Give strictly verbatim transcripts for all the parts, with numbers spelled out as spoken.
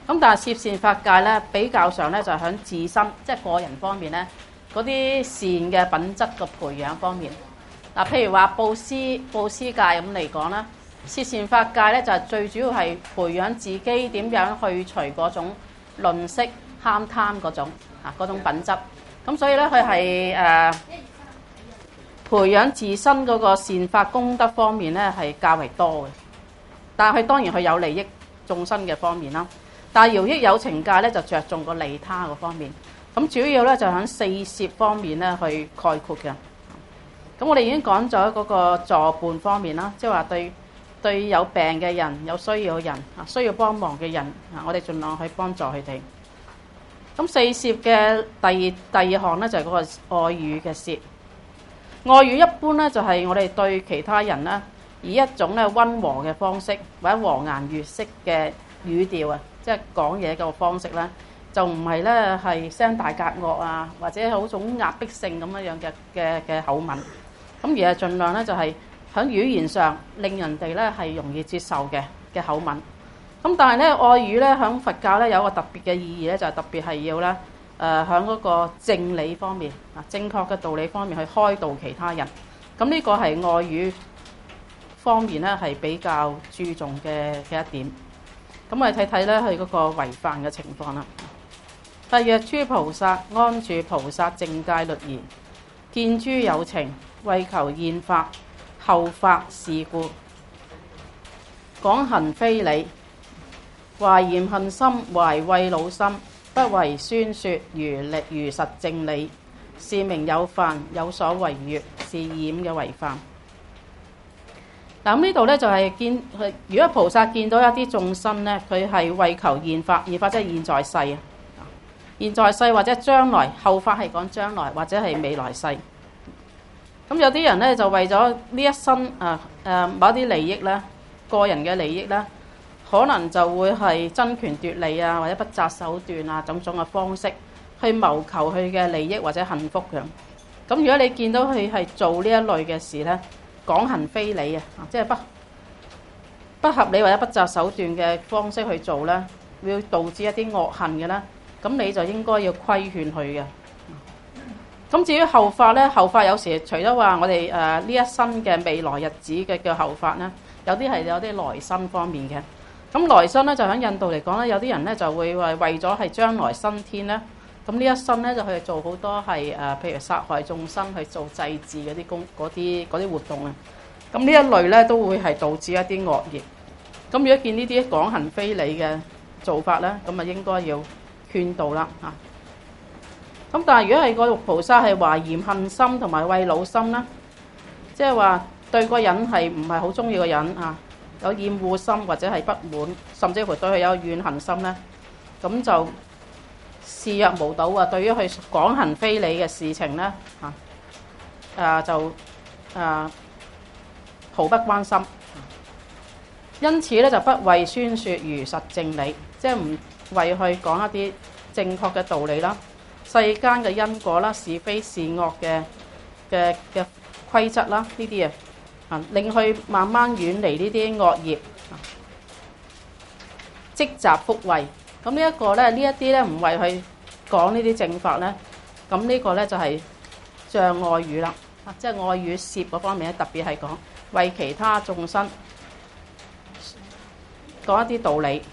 咁但係攝善法界咧，比較上咧就係喺自身即係個人方面咧，嗰啲善嘅品質嘅培養方面。嗱，譬如話布施布施界咁嚟講啦，攝善法界咧就係最主要係培養自己點樣去除嗰種吝嗇慳貪嗰種啊嗰種品質。咁所以咧佢係誒培養自身嗰個善法功德方面咧係較為多嘅。但係佢當然佢有利益眾生嘅方面啦。但係饒益有情界咧就着重個利他嗰方面。咁主要咧就喺四攝方面咧去概括嘅。咁我哋已經講咗嗰個助伴方面啦，即係話對對有病嘅人、有需要嘅人啊、需要幫忙嘅人啊，我哋盡量去幫助佢哋。咁四攝嘅第二第二項咧就係嗰個愛語嘅攝。愛語一般咧就係我哋對其他人咧以一種咧溫和嘅方式或者和顏悅色嘅語調啊，即係講嘢嘅方式咧，就唔係咧係聲大夾惡啊，或者係好種壓迫性咁樣樣嘅嘅嘅口吻。咁而係盡量咧就係喺語言上令人哋咧係容易接受嘅嘅口吻。咁但係咧愛語咧喺佛教咧有一個特別嘅意義咧，就係特別係要咧誒喺嗰個正理方面啊，正確嘅道理方面去開導其他人。咁呢個係愛語方面咧係比較注重嘅嘅一點。咁我哋睇睇咧佢嗰個違犯嘅情況啦。佛若諸菩薩安住菩薩正戒律儀，見諸有情，為求現法，後發是故，講行非理，懷嫌恨心，懷畏惱心，不為宣說如力如實正理，是名有犯，有所違越，是染嘅違犯。嗱，咁呢度咧就係見，如果菩薩見到一啲眾生咧，佢係為求現法，現法即係現在世啊，現在世或者將來，後法係講將來或者係未來世。咁有啲人咧就為咗呢一生啊誒某一啲利益咧，個人嘅利益咧，可能就會係爭權奪利啊，或者不擇手段啊，種種嘅方式去謀求佢嘅利益或者幸福嘅。咁如果你見到佢係做呢一類嘅事咧，講行非理啊，即係不不合理或者不擇手段嘅方式去做咧，會導致一啲惡行嘅咧，咁你就應該要規勸佢嘅。咁至於後法咧，後法有時除咗話我哋誒呢一生嘅未來日子嘅叫後法咧，有啲係有啲來生方面嘅。咁來生咧就喺印度嚟講咧，有啲人咧就會為為咗係將來生天咧，咁呢一生咧就去做好多係誒，譬如殺害眾生去做祭祀嗰啲工嗰啲嗰啲活動啊。咁呢一類咧都會係導致一啲惡業。咁如果見呢啲講行非理嘅做法咧，咁啊應該要勸導啦嚇。咁但係如果係個菩薩係懷嫌恨心同埋畏惱心啦，即係話對個人係唔係好中意個人啊，有厭惡心或者係不滿，甚至乎對佢有怨恨心咧，咁就視若無睹啊！對於佢講行非理嘅事情咧嚇，誒就誒毫不關心。因此咧就不為宣説如實正理，即係唔為去講一啲正確嘅道理啦。世間嘅因果啦、是非善惡嘅嘅嘅規則啦，呢啲啊，令佢慢慢遠離呢啲惡業，積集福慧。咁呢一個咧，呢一啲咧唔為佢講呢啲正法咧，咁呢個咧就係障愛語啦，啊，即係愛語攝嗰方面咧，特別係講為其他眾生講一啲道理。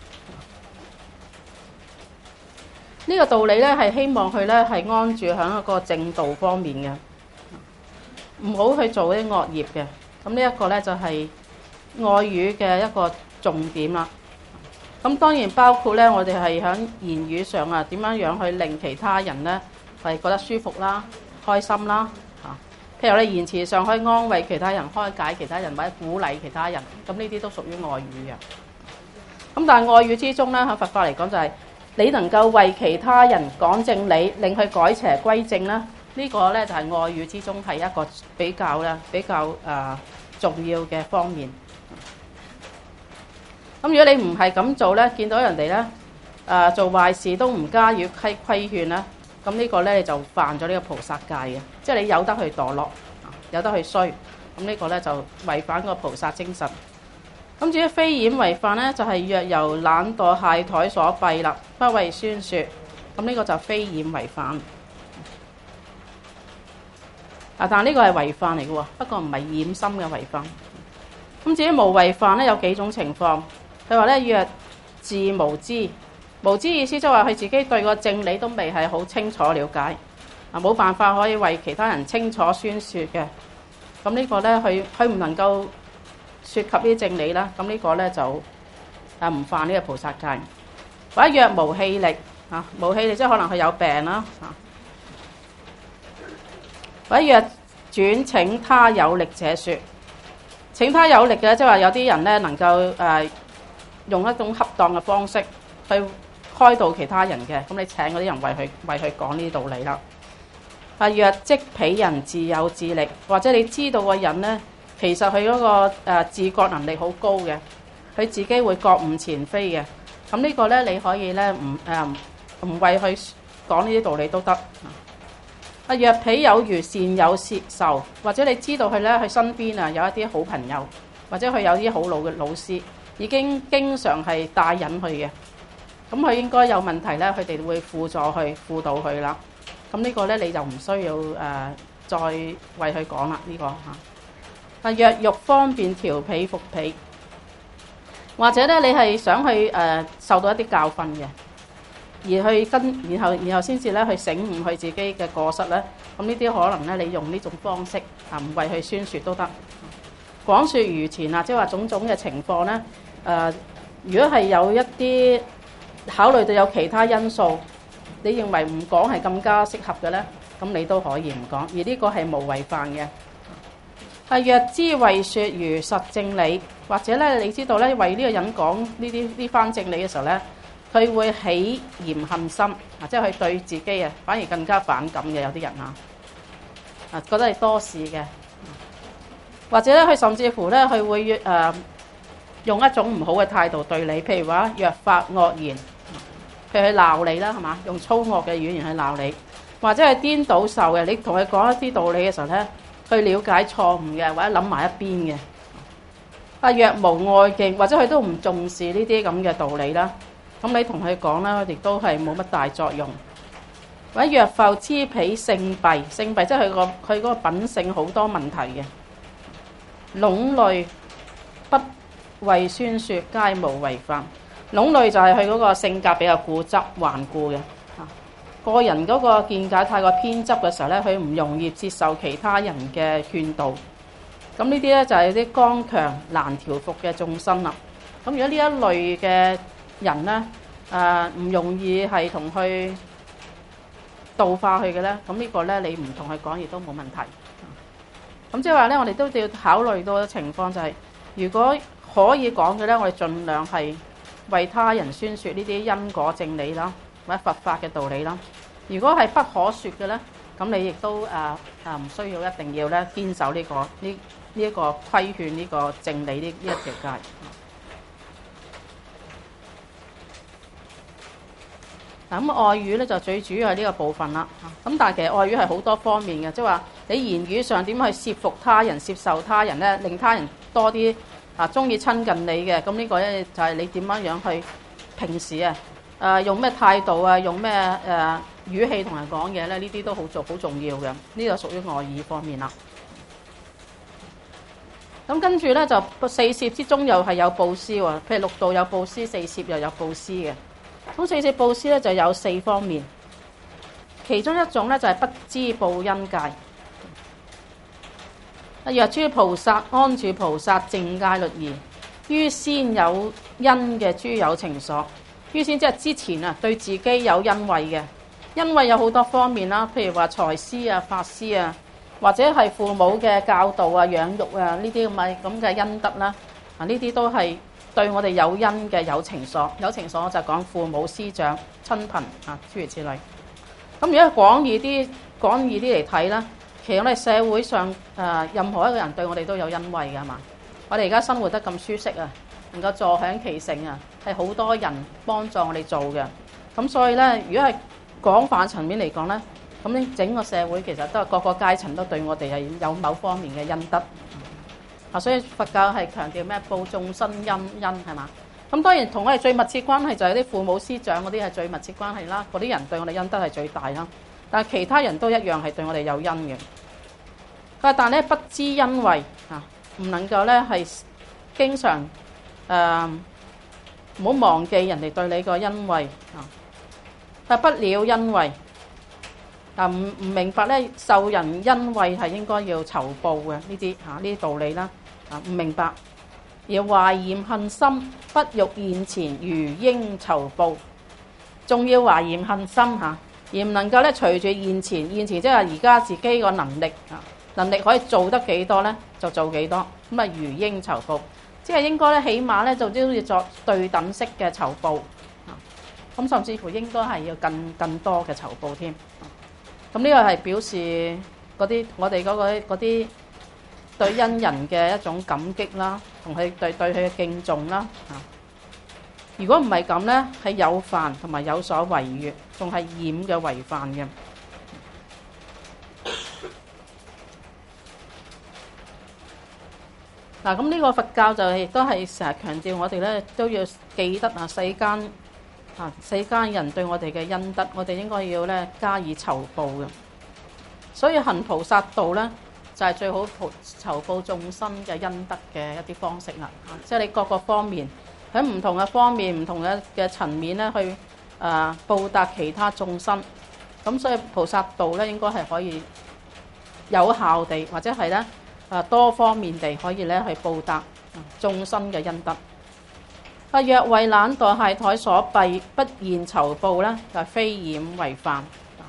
呢個道理咧係希望佢咧係安住喺一個正道方面嘅，唔好去做啲惡業嘅。咁呢一個咧就係愛語嘅一個重點啦。咁當然包括咧，我哋係喺言語上啊，點樣樣去令其他人咧係覺得舒服啦、開心啦嚇。譬如你言辭上可以安慰其他人、開解其他人或者鼓勵其他人，咁呢啲都屬於愛語嘅。咁但係愛語之中咧，喺佛法嚟講就係、是。你能夠為其他人講正理，令佢改邪歸正啦，呢個咧就係愛語之中係一個比較咧比較誒重要嘅方面。咁如果你唔係咁做咧，見到人哋咧誒做壞事都唔加以規規勸啦，咁呢個咧你就犯咗呢個菩薩戒嘅，即係你有得去墮落，有得去衰，咁呢個咧就違反個菩薩精神。 咁至於非掩為犯咧，就係、是、若由懶惰懈怠所蔽啦，不為宣説，咁呢個就非掩為犯。啊，但係呢個係違犯嚟嘅喎，不過唔係染心嘅違犯。咁至於無為犯咧，有幾種情況。佢話咧，若自無知，無知意思即係話佢自己對個正理都未係好清楚了解，啊冇辦法可以為其他人清楚宣説嘅。咁呢個咧，佢佢唔能夠説及呢啲正理啦。咁呢個咧就啊唔犯呢個菩薩戒。或者若無氣力，啊無氣力即係可能佢有病啦，啊或者若轉請他有力者説，請他有力嘅即係話有啲人咧能夠誒、呃、用一種恰當嘅方式去開導其他人嘅，咁你請嗰啲人為佢為佢講呢啲道理啦。啊，若即彼人自有自力，或者你知道個人咧，其實佢嗰個誒自覺能力好高嘅，佢自己會覺悟前非嘅，咁呢個咧你可以咧唔誒唔為佢講呢啲道理都得。啊，若彼有餘善友攝受，或者你知道佢咧，佢身邊啊有一啲好朋友，或者佢有啲好老嘅老師，已經經常係帶引佢嘅，咁佢應該有問題咧，佢哋會輔助佢輔導佢啦。咁呢個咧你就唔需要誒、呃、再為佢講啦，呢、這個嚇。啊，若欲方便調彼服彼，或者咧你係想去誒、呃、受到一啲教訓嘅。而去跟，然後然後先至咧去醒悟佢自己嘅過失咧，咁呢啲可能咧你用呢種方式啊，唔為佢宣説都得。廣説如前啊，即係話種種嘅情況咧，誒、呃，如果係有一啲考慮到有其他因素，你認為唔講係更加適合嘅咧，咁你都可以唔講，而呢個係無違犯嘅。啊，若知為説如實正理，或者咧你知道咧為呢個人講呢啲呢番正理嘅時候咧，佢會起嫌恨心，啊，即係佢對自己啊，反而更加反感嘅有啲人啊，啊覺得係多事嘅，或者咧佢甚至乎咧佢會誒、呃、用一種唔好嘅態度對你，譬如話若發惡言，譬如佢鬧你啦，係嘛？用粗惡嘅語言去鬧你，或者係顛倒受嘅，你同佢講一啲道理嘅時候咧，去了解錯誤嘅，或者諗埋一邊嘅，啊若無愛敬，或者佢都唔重視呢啲咁嘅道理啦。咁你同佢講啦，亦都係冇乜大作用。或者若復知彼性弊，性弊即係佢個佢嗰個品性好多問題嘅，泷歔不為宣説，皆無違犯。泷歔就係佢嗰個性格比較固執頑固嘅，啊個人嗰個見解太過偏執嘅時候咧，佢唔容易接受其他人嘅勸導。咁呢啲咧就係啲剛強難調服嘅眾生啦。咁如果呢一類嘅人咧，誒、呃、唔容易係同佢度化佢嘅咧，咁呢個咧你唔同佢講亦都冇問題。咁即係話咧，我哋都要考慮到嘅情況就係、是，如果可以講嘅咧，我哋盡量係為他人宣説呢啲因果正理啦，或者佛法嘅道理啦。如果係不可説嘅咧，咁你亦都誒誒唔需要一定要咧堅守呢、這個呢呢一個規勸呢個正理呢呢一條戒。咁愛語咧就最主要係呢個部分啦。咁但係其實愛語係好多方面嘅，即係話你言語上點去攝服他人、接受他人咧，令他人多啲啊中意親近你嘅。咁呢個咧就係你點樣樣去平時啊誒用咩態度啊，用咩誒語氣同人講嘢咧？呢啲都好重好重要嘅。呢個屬於愛語方面啦。咁跟住咧就四攝之中又係有布施喎，譬如六道有布施，四攝又有布施嘅。咁四攝布施咧就有四方面，其中一種咧就係不知報恩戒。若諸菩薩安住菩薩正戒律儀，於先有恩嘅諸有情所，於先即係之前啊對自己有恩惠嘅，恩惠有好多方面啦，譬如話財施啊、法施啊，或者係父母嘅教導啊、養育啊呢啲咁嘅咁嘅恩德啦，啊呢啲都係對我哋有恩嘅有情所，有情所就講父母師長親朋啊諸如此類。咁如果廣義啲廣義啲嚟睇啦，其實我哋社會上誒、呃、任何一個人對我哋都有恩惠㗎嘛。我哋而家生活得咁舒適啊，能夠坐享其成啊，係好多人幫助我哋做嘅。咁所以咧，如果係廣泛層面嚟講咧，咁呢整個社會其實都係各個階層都對我哋係有某方面嘅恩德。 啊，所以佛教係強調咩？報眾生恩恩係嘛？咁當然同我哋最密切關係就係啲父母師長嗰啲係最密切關係啦，嗰啲人對我哋恩德係最大啦。但係其他人都一樣係對我哋有恩嘅。佢話但咧不知恩惠啊，唔能夠咧係經常誒唔好忘記人哋對你個恩惠啊。但不了恩惠啊，唔唔明白咧受人恩惠係應該要酬報嘅呢啲嚇呢啲道理啦啊，唔明白。而懷嫌恨心，不欲現前，如應酬報。仲要懷嫌恨心嚇，而唔能夠咧隨住現前，現前即係而家自己個能力啊，能力可以做得幾多咧，就做幾多。咁啊，如應酬報，即係應該咧，起碼咧就都要作對等式嘅酬報啊。咁甚至乎應該係要更更多嘅酬報添。咁呢個係表示嗰啲我哋嗰個嗰啲對恩人嘅一種感激啦，同佢對對佢嘅敬重啦。啊，如果唔係咁咧，係有犯同埋有所違越，仲係染嘅違犯嘅。嗱，咁呢個佛教就亦都係成日強調我哋咧都要記得啊，世間啊世間人對我哋嘅恩德，我哋應該要咧加以酬報嘅。所以行菩薩道咧，就係最好酬報眾生嘅恩德嘅一啲方式啦。即係你各個方面喺唔同嘅方面、唔同嘅嘅層面咧，去誒報答其他眾生。咁所以菩薩道咧，應該係可以有效地，或者係咧誒多方面地可以咧去報答眾生嘅恩德。啊，若為懶惰懈怠所弊，不現酬報咧，就係非染違犯。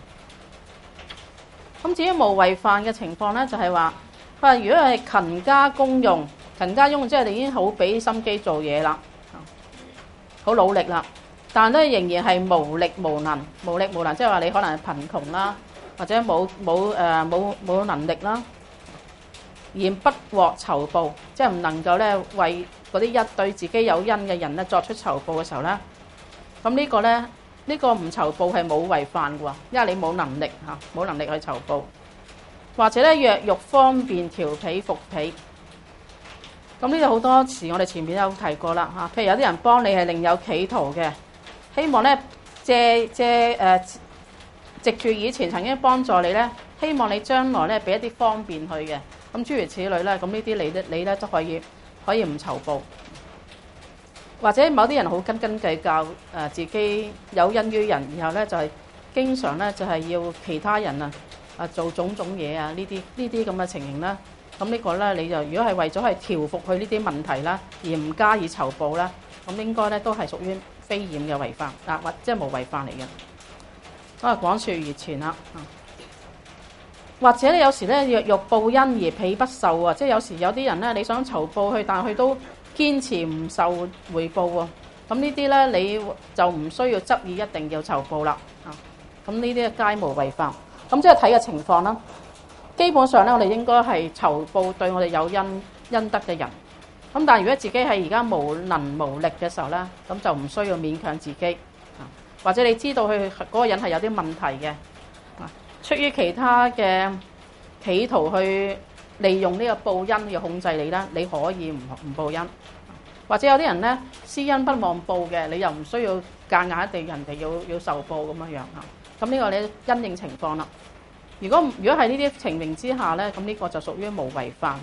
咁至於無違犯嘅情況咧，就係話，佢話如果係勤加功用，勤加功用即係你已經好俾心機做嘢啦，好努力啦，但係咧仍然係無力無能，無力無能，即係話你可能係貧窮啦，或者冇冇誒冇冇能力啦，而不獲酬報，即係唔能夠咧為嗰啲一對自己有恩嘅人咧作出酬報嘅時候咧，咁呢個咧。呢個唔酬報係冇違犯嘅喎，因為你冇能力嚇，冇能力去酬報，或者咧若欲方便調彼伏彼，咁呢度好多時我哋前面有提過啦嚇，譬如有啲人幫你係另有企圖嘅，希望咧借借誒藉住以前曾經幫助你咧，希望你將來咧俾一啲方便佢嘅，咁諸如此類咧，咁呢啲你咧你咧都可以可以唔酬報。或者某啲人好斤斤計較，誒自己有恩於人，然後咧就係經常咧就係要其他人啊啊做種種嘢啊，呢啲呢啲咁嘅情形啦。咁呢個咧你就如果係為咗係調伏佢呢啲問題啦，而唔加以酬報啦，咁應該咧都係屬於非染嘅違犯啊，或即係無違犯嚟嘅。咁啊廣説如前啦，或者你有時咧若欲報恩而彼不受啊，即係有時有啲人咧你想酬報佢，但係佢都堅持唔受回報喎，咁呢啲咧你就唔需要執意一定要酬報啦。啊，咁呢啲皆無違犯。咁即係睇嘅情況啦。基本上咧，我哋應該係酬報對我哋有恩恩德嘅人。咁但係如果自己係而家無能無力嘅時候咧，咁就唔需要勉強自己。啊，或者你知道佢嗰個人係有啲問題嘅，啊，出於其他嘅企圖去利用呢個報恩去控制你啦，你可以唔唔報恩，或者有啲人咧施恩不忘報嘅，你又唔需要夾硬一定人哋要要受報咁樣樣嚇。咁呢個你因應情況啦。如果如果係呢啲情形之下咧，咁呢個就屬於無違犯。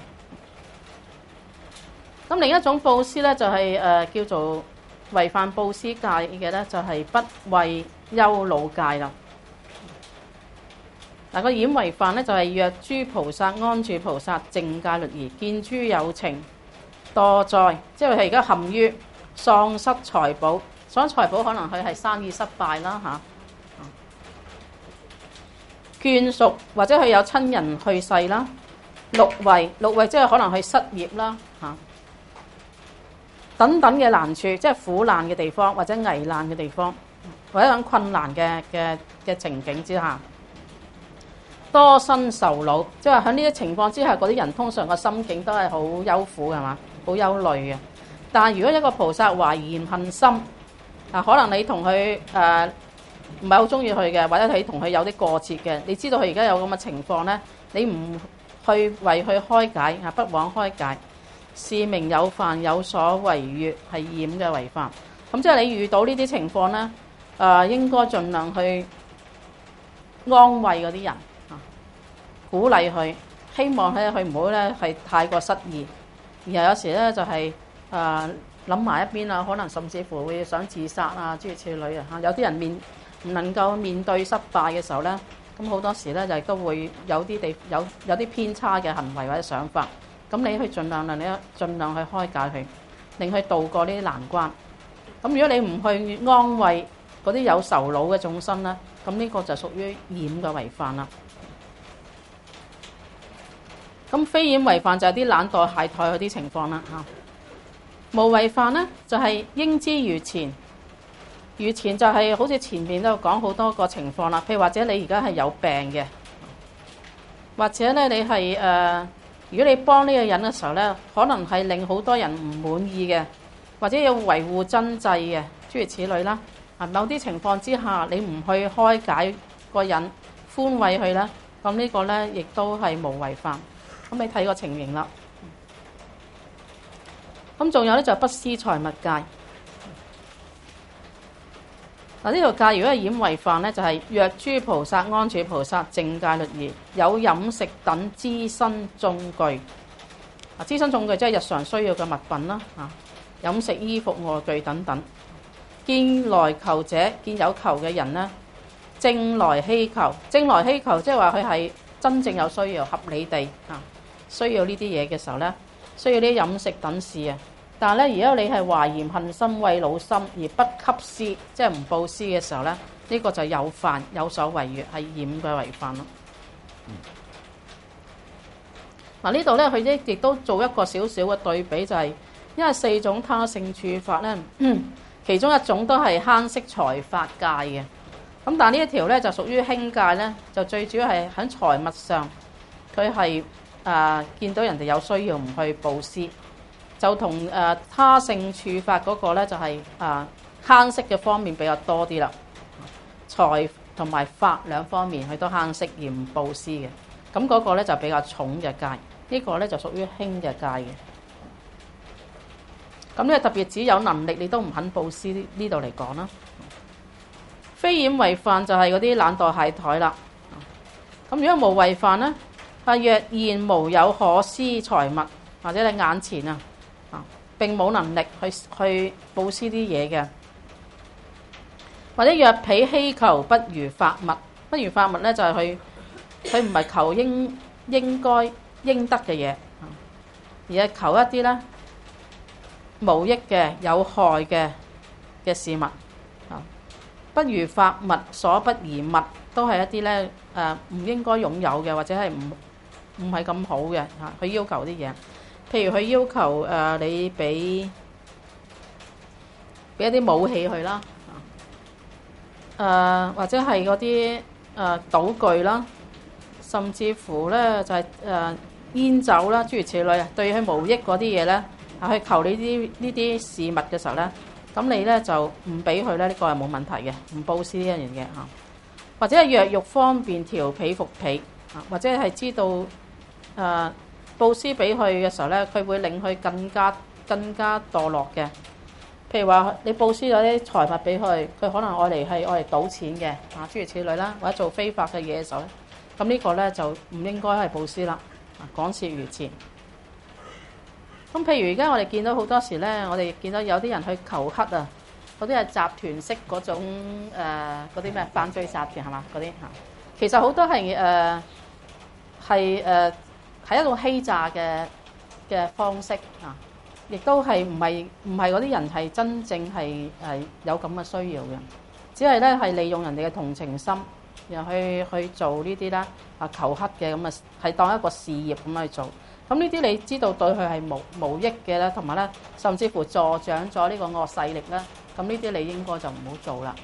咁另一種佈施咧就係、是、誒、呃、叫做違犯佈施戒嘅咧，就係、是、不為憂惱戒啦。嗱，個染違犯咧就係若諸菩薩安住菩薩淨戒律儀，見諸有情墮在，即係佢而家陷於喪失財寶，喪失財寶可能佢係生意失敗啦嚇，眷屬或者佢有親人去世啦，六違六違即係可能佢失業啦嚇，等等嘅難處，即係苦難嘅地方或者危難嘅地方，或者喺困難嘅嘅嘅情景之下。多生愁惱，即係喺呢啲情況之下，嗰啲人通常個心境都係好憂苦係嘛，好憂慮嘅。但係如果一個菩薩懷嫌恨心，啊，可能你同佢誒唔係好中意佢嘅，或者你同佢有啲過節嘅，你知道佢而家有咁嘅情況咧，你唔去為佢開解啊，不枉開解， 是名有犯，有所違越，係染嘅違犯。咁即係你遇到呢啲情況咧，誒、呃、應該盡量去安慰嗰啲人啊，鼓勵佢，希望咧佢唔好咧係太過失意。然後有時咧就係誒諗埋一邊啊，可能甚至乎會想自殺啊，諸如此類啊。有啲人面唔能夠面對失敗嘅時候咧，咁好多時咧就都會有啲地有有啲偏差嘅行為或者想法。咁你去盡量令你盡量去開解佢，令佢渡過呢啲難關。咁如果你唔去安慰嗰啲有仇惱嘅眾生咧，咁呢個就屬於染嘅違犯啦。咁非染違犯就係啲懶惰懈怠嗰啲情況啦嚇。無違犯咧就係應知如前，如前就係好似前面都有講好多個情況啦。譬如或者你而家係有病嘅，或者咧你係誒。呃如果你幫呢個人嘅時候咧，可能係令好多人唔滿意嘅，或者要維護真諦嘅，諸如此類啦。啊，某啲情況之下，你唔去開解個人，寬慰佢咧，咁呢個咧亦都係無違犯。咁你睇個情形啦。咁仲有咧就係不施財物戒。嗱，呢條戒如果係染違犯咧，就係、是、若諸菩薩、安住菩薩、淨戒律儀，有飲食等資身眾具。啊，資身眾具即係日常需要嘅物品啦。啊，飲食、衣服、臥具等等。見來求者，見有求嘅人咧，正來希求，正來希求，即係話佢係真正有需要、合理地啊，需要呢啲嘢嘅時候咧，需要啲飲食等事啊。但係咧，如果你係懷嫌恨心、畏惱心而不給施，即係唔布施嘅時候咧，呢、這個就有犯，有所違越，係染嘅違犯咯。嗱、嗯、呢度咧，佢亦都做一個少少嘅對比，就係、是、因為四種他勝處法咧，其中一種都係慳惜財法戒嘅。咁但係呢一條咧就屬於輕戒咧，就最主要係喺財物上，佢係誒見到人哋有需要唔去布施。就同誒、呃、他勝處法嗰個咧，就係誒慳惜嘅方面比較多啲啦。財同埋法兩方面，佢都慳惜而唔布施嘅。咁嗰個咧就比較重嘅戒，呢、這個咧就屬於輕嘅戒嘅。咁咧特別只有能力你都唔肯布施呢度嚟講啦。非染違犯就係嗰啲懶惰懈怠啦。咁如果無違犯咧，係若現無有可施財物，或者你眼前啊。並冇能力去去布施啲嘢嘅，或者若彼希求不如法物，不如法物咧就係佢佢唔係求應應該應得嘅嘢，而係求一啲咧無益嘅有害嘅嘅事物啊，不如法物所不宜物，都係一啲咧誒唔應該擁有嘅，或者係唔唔係咁好嘅嚇，佢要求啲嘢。譬如佢要求誒、呃、你俾俾一啲武器佢啦，誒、呃、或者係嗰啲誒賭具啦，甚至乎咧就係、是、誒、呃、煙酒啦，諸如此類啊，對佢無益嗰啲嘢咧，啊去求呢啲呢啲事物嘅時候咧，咁你咧就唔俾佢咧，呢、這個係冇問題嘅，唔布施呢一樣嘢嚇。或者係若欲方便調彼伏彼啊，或者係知道誒。呃布施俾佢嘅時候咧，佢會令佢更加更加墮落嘅。譬如話，你布施咗啲財物俾佢，佢可能愛嚟係愛嚟賭錢嘅，啊諸如此類啦，或者做非法嘅嘢嘅時候咧，咁呢個咧就唔應該係布施啦。啊，講切如前。咁譬如而家我哋見到好多時咧，我哋見到有啲人去求乞啊，嗰啲係集團式嗰種誒嗰啲咩犯罪集團係嘛？嗰啲嚇，其實好多係誒係誒。係一種欺詐嘅嘅方式啊，亦都係唔係唔係嗰啲人係真正係係有咁嘅需要嘅，只係咧係利用人哋嘅同情心，然後去去做呢啲啦啊求乞嘅咁啊，係當一個事業咁去做。咁呢啲你知道對佢係無無益嘅咧，同埋咧甚至乎助長咗呢個惡勢力咧，咁呢啲你應該就唔好做啦。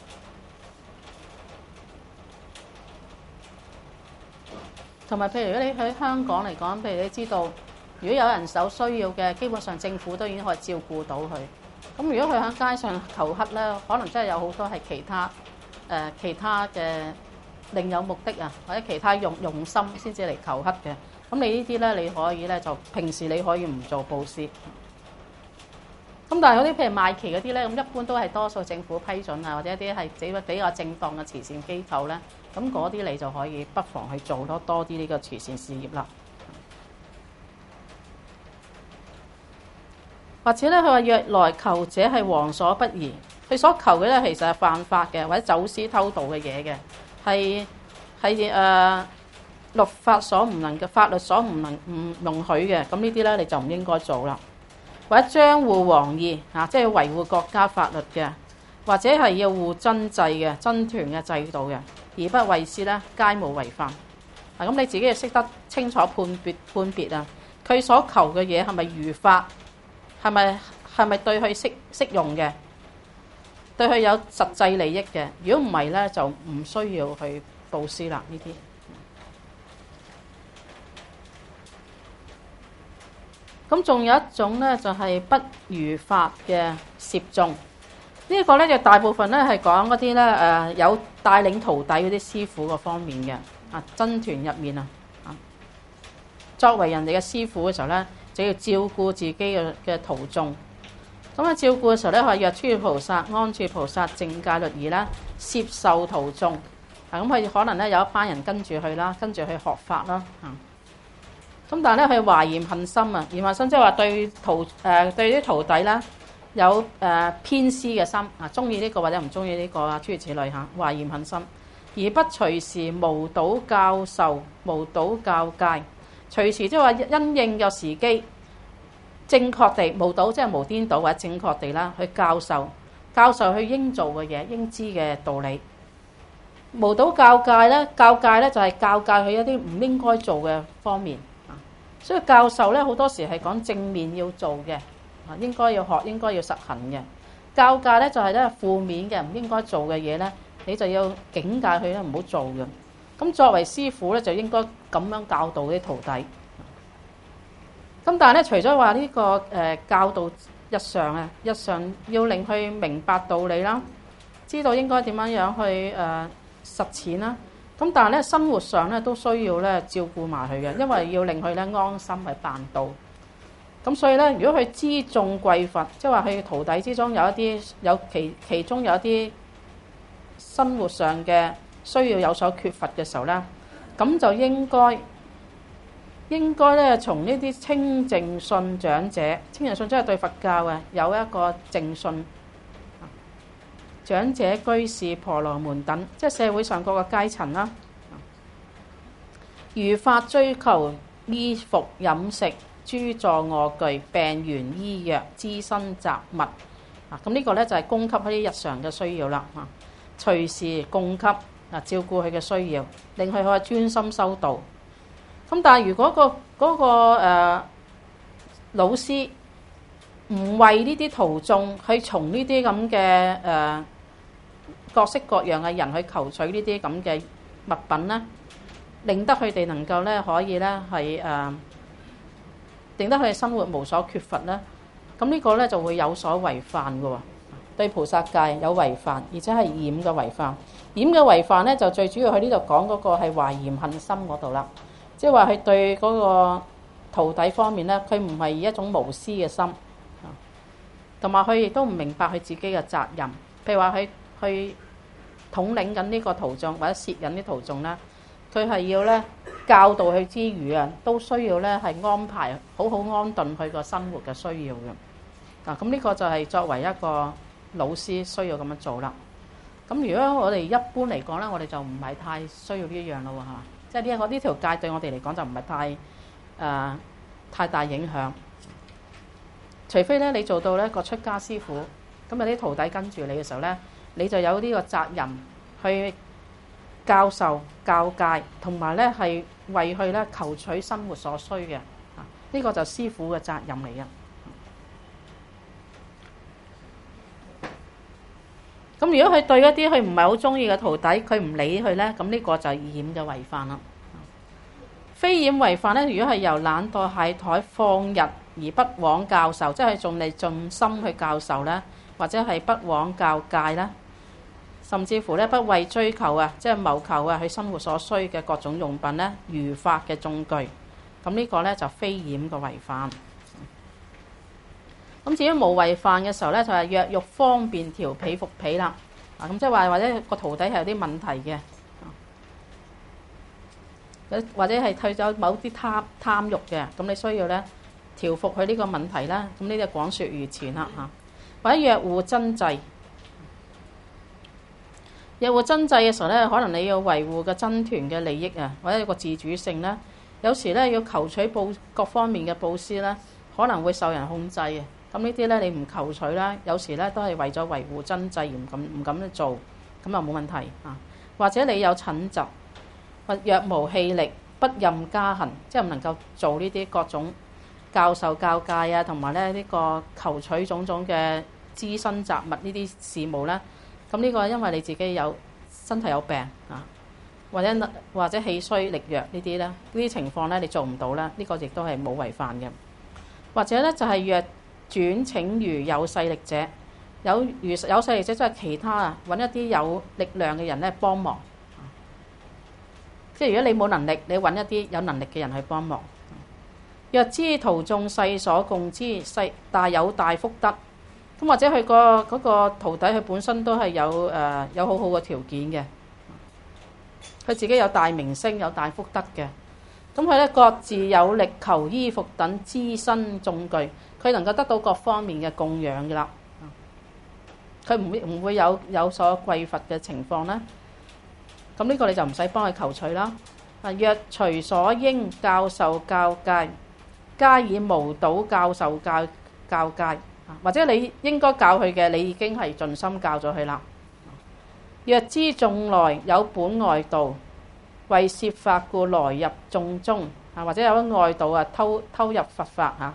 同埋，譬如如果你喺香港嚟講，譬如你知道，如果有人手需要嘅，基本上政府都已經可以照顧到佢。咁如果佢喺街上求乞咧，可能真係有好多係其他誒、呃、其他嘅另有目的啊，或者其他用用心先至嚟求乞嘅。 咁你呢啲咧，你可以咧就平時你可以唔做佈施。咁但係嗰啲譬如賣旗嗰啲咧，咁一般都係多數政府批准啊，或者一啲係比比較正當嘅慈善機構咧，咁嗰啲你就可以不妨去做多多啲呢個慈善事業啦。或者咧，佢話若來求者係王所不宜，佢所求嘅咧其實係犯法嘅，或者走私偷盜嘅嘢嘅，係係誒律法所唔能嘅，法律所唔能唔容許嘅，咁呢啲咧你就唔應該做啦。或者將護王義啊，即係維護國家法律嘅，或者係要護真制嘅、真團嘅制度嘅，而不為私咧，皆無違犯。嗱，咁你自己要識得清楚判別判別啊，佢所求嘅嘢係咪如法，係咪係咪對佢適適用嘅，對佢有實際利益嘅？如果唔係咧，就唔需要去佈施啦呢啲。咁仲有一種咧，就係不如法嘅攝眾。呢一個咧就大部分咧係講嗰啲咧誒有帶領徒弟嗰啲師傅嗰方面嘅啊，僧團入面啊，作為人哋嘅師傅嘅時候咧，就要照顧自己嘅嘅徒眾。咁啊照顧嘅時候咧，佢若出菩薩、安住菩薩、淨戒律儀啦，攝受徒眾啊，咁佢可能咧有一班人跟住去啦，跟住去學法啦啊。咁但係咧，佢懷嫌恨心啊！嫌恨心即係話對徒誒、呃、對啲徒弟咧有誒、呃、偏私嘅心啊，中意呢個或者唔中意呢個啊，諸如此類嚇，懷嫌恨心，而不隨時無倒教授、無倒教誡，隨時即係話因應個時機，正確地無倒即係無顛倒或者正確地啦，去教授教授佢應做嘅嘢、應知嘅道理。無倒教誡咧，教誡咧就係教誡佢一啲唔應該做嘅方面。所以教授咧好多時係講正面要做嘅，啊應該要學，應該要實行嘅。教誡咧就係咧負面嘅，唔應該做嘅嘢咧，你就要警戒佢咧唔好做嘅。咁作為師傅咧就應該咁樣教導啲徒弟。咁但係咧除咗話呢個誒教導日常啊，日常要令佢明白道理啦，知道應該點樣樣去誒實踐啦。咁但係咧生活上咧都需要咧照顧埋佢嘅，因為要令佢咧安心去辦道。咁所以咧，如果佢知眾貴佛，即係話佢徒弟之中有一啲有其其中有一啲生活上嘅需要有所缺乏嘅時候咧，咁就應該應該咧從呢啲清淨信長者，清淨信即係對佛教嘅有一個淨信。長者、居士、婆羅門等，即係社會上各個階層啦。如法追求衣服、飲食、諸助臥具、病緣醫藥、資身雜物啊，咁呢個咧就係供給一啲日常嘅需要啦。啊，隨時供給啊，照顧佢嘅需要，令佢可以專心修道。咁但係如果、嗰個嗰、嗰個誒、呃、老師唔為呢啲徒眾去從呢啲咁嘅誒，呃各式各樣嘅人去求取呢啲咁嘅物品咧，令得佢哋能夠咧可以咧係誒，令得佢哋生活無所缺乏咧。咁呢個咧就會有所違犯嘅喎，對菩薩戒有違犯，而且係染嘅違犯。染嘅違犯咧就最主要喺呢度講嗰個係懷嫌恨心嗰度啦，即係話佢對嗰個徒弟方面咧，佢唔係以一種無私嘅心，同埋佢亦都唔明白佢自己嘅責任。譬如話佢去統領緊呢個徒眾或者攝引啲徒眾啦，佢係要咧教導佢之餘啊，都需要咧係安排好好安頓佢個生活嘅需要嘅。嗱，咁呢個就係作為一個老師需要咁樣做啦。咁如果我哋一般嚟講咧，我哋就唔係太需要呢一樣咯喎，係嘛？即係呢一個呢條戒對我哋嚟講就唔係太誒、呃、太大影響。除非咧你做到咧個出家師傅，咁有啲徒弟跟住你嘅時候咧，你就有呢個責任去教授教誡，同埋咧係為佢咧求取生活所需嘅。啊，呢個就師傅嘅責任嚟嘅。咁如果佢對一啲佢唔係好中意嘅徒弟，佢唔理佢咧，咁呢個就係染嘅違犯啦。非染違犯咧，如果係由懶惰懈怠放逸而不往教授，即係仲嚟盡心去教授咧，或者係不往教誡咧，甚至乎咧不為追求啊，即係謀求啊佢生活所需嘅各種用品咧，如法嘅眾具， 咁呢個咧就非染嘅違犯。咁至於無違犯嘅時候咧，就係若欲方便調婢服婢啦。啊，咁即係話或者個徒弟係有啲問題嘅，或者係退咗某啲貪貪慾嘅，咁你需要咧調服佢呢個問題啦。咁呢啲廣説如前啦嚇。或者若護真制，若護真制嘅時候咧，可能你要維護個真團嘅利益啊，或者一個自主性啦。有時咧要求取布各方面嘅布施咧，可能會受人控制嘅。咁呢啲咧你唔求取啦，有時咧都係為咗維護真制而唔敢唔敢去做，咁又冇問題啊。或者你有診疾，或若無氣力，不任加行，即係唔能夠做呢啲各種教授教誡啊，同埋咧呢個求取種種嘅資身雜物呢啲事務咧。咁呢個因為你自己有身體有病啊，或者或者氣衰力弱呢啲咧，呢啲情況咧你做唔到啦，呢個亦都係冇違犯嘅。或者咧就係若轉請如有勢力者，有如有勢力者即係其他啊，揾一啲有力量嘅人咧幫忙。即係如果你冇能力，你揾一啲有能力嘅人去幫忙。若知徒眾世所共知，世大有大福德。咁或者佢個嗰個徒弟佢本身都係有誒、呃、有好好嘅條件嘅，佢自己有大名聲有大福德嘅。咁佢咧各自有力求衣服等資身眾具，佢能夠得到各方面嘅供養嘅啦。佢唔會唔會有有所匱乏嘅情況咧？咁呢個你就唔使幫佢求取啦。啊，若隨所應教授教誡，加以無倒教授教教誡，或者你應該教佢嘅，你已經係盡心教咗佢啦。若知眾來有本外道，為攝法故來入眾中，啊，或者有啲外道啊偷偷入佛法嚇，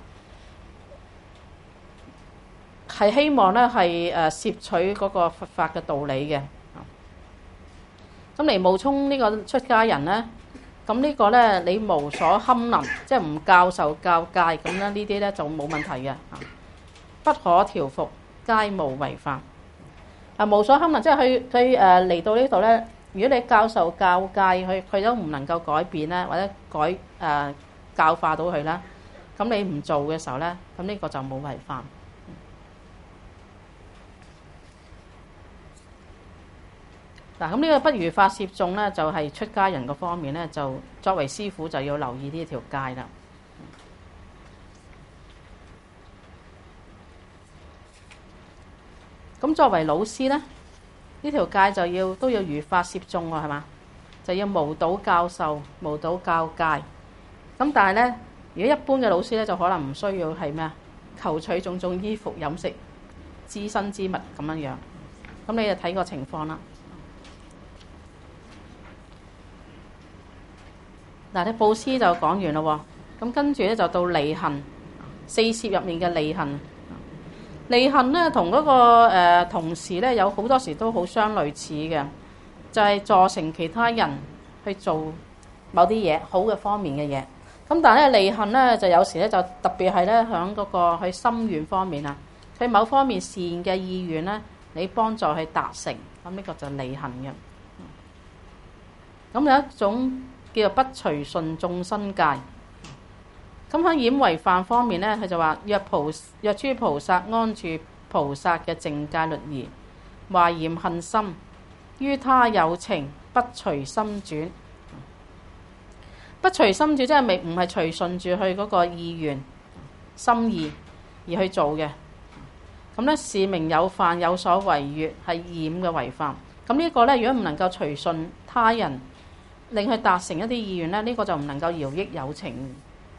係希望咧係誒攝取嗰個佛法嘅道理嘅。咁嚟冒充呢個出家人咧，咁呢個咧你無所堪能，即係唔教授教誡咁咧，呢啲咧就冇問題嘅。不可調服，皆無違犯。啊，無所堪能，即係佢佢誒嚟到呢度咧。如果你教授教誡，佢佢都唔能夠改變咧，或者改誒、呃、教化到佢啦。咁你唔做嘅時候咧，咁呢個就冇違犯。嗱，咁呢個不如法攝眾咧，就係、是、出家人個方面咧，就作為師父就要留意呢條戒啦。咁作為老師咧，呢條戒就要都要如法攝眾喎，係嘛？就要無倒教授、無倒教誡。咁但係咧，如果一般嘅老師咧，就可能唔需要係咩啊？求取種種衣服、飲食、資身之物咁樣樣。咁你就睇個情況啦。嗱，啲布施就講完啦喎。咁跟住咧就到利行，四攝入面嘅利行。利行咧同嗰個、呃、同時咧有好多時都好相類似嘅，就係、是、助成其他人去做某啲嘢好嘅方面嘅嘢。咁但係咧利行咧就有時咧就特別係咧響嗰個去心願方面啊，佢某方面善嘅意願咧，你幫助去達成，咁呢個就利行嘅。咁有一種叫做不隨順眾生戒。咁喺染違犯方面咧，佢就話：若菩若諸菩薩安住菩薩嘅淨戒律儀，懷嚴恨心，於他有情，不隨心轉。不隨心轉即係未唔係隨順住佢嗰個意願、心意而去做嘅。咁咧是名有犯，有所違越，係染嘅違犯。咁呢個咧，如果唔能夠隨順他人，令佢達成一啲意願咧，呢、這個就唔能夠饒益有情。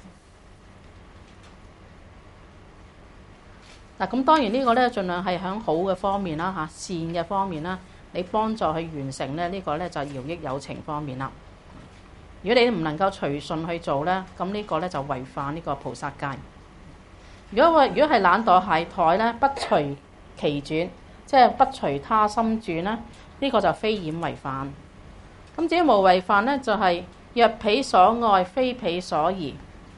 嗱，咁當然呢個咧，盡量係喺好嘅方面啦，嚇善嘅方面啦，你幫助去完成咧，呢個咧就係饒益有情方面啦。如果你唔能夠隨順去做咧，咁呢個咧就違反呢個菩薩戒。如果如果係懶惰懈怠咧，不隨其轉，即係不隨他心轉咧，呢個就非染違犯。咁至於無違犯咧，就係若彼所愛，非彼所宜。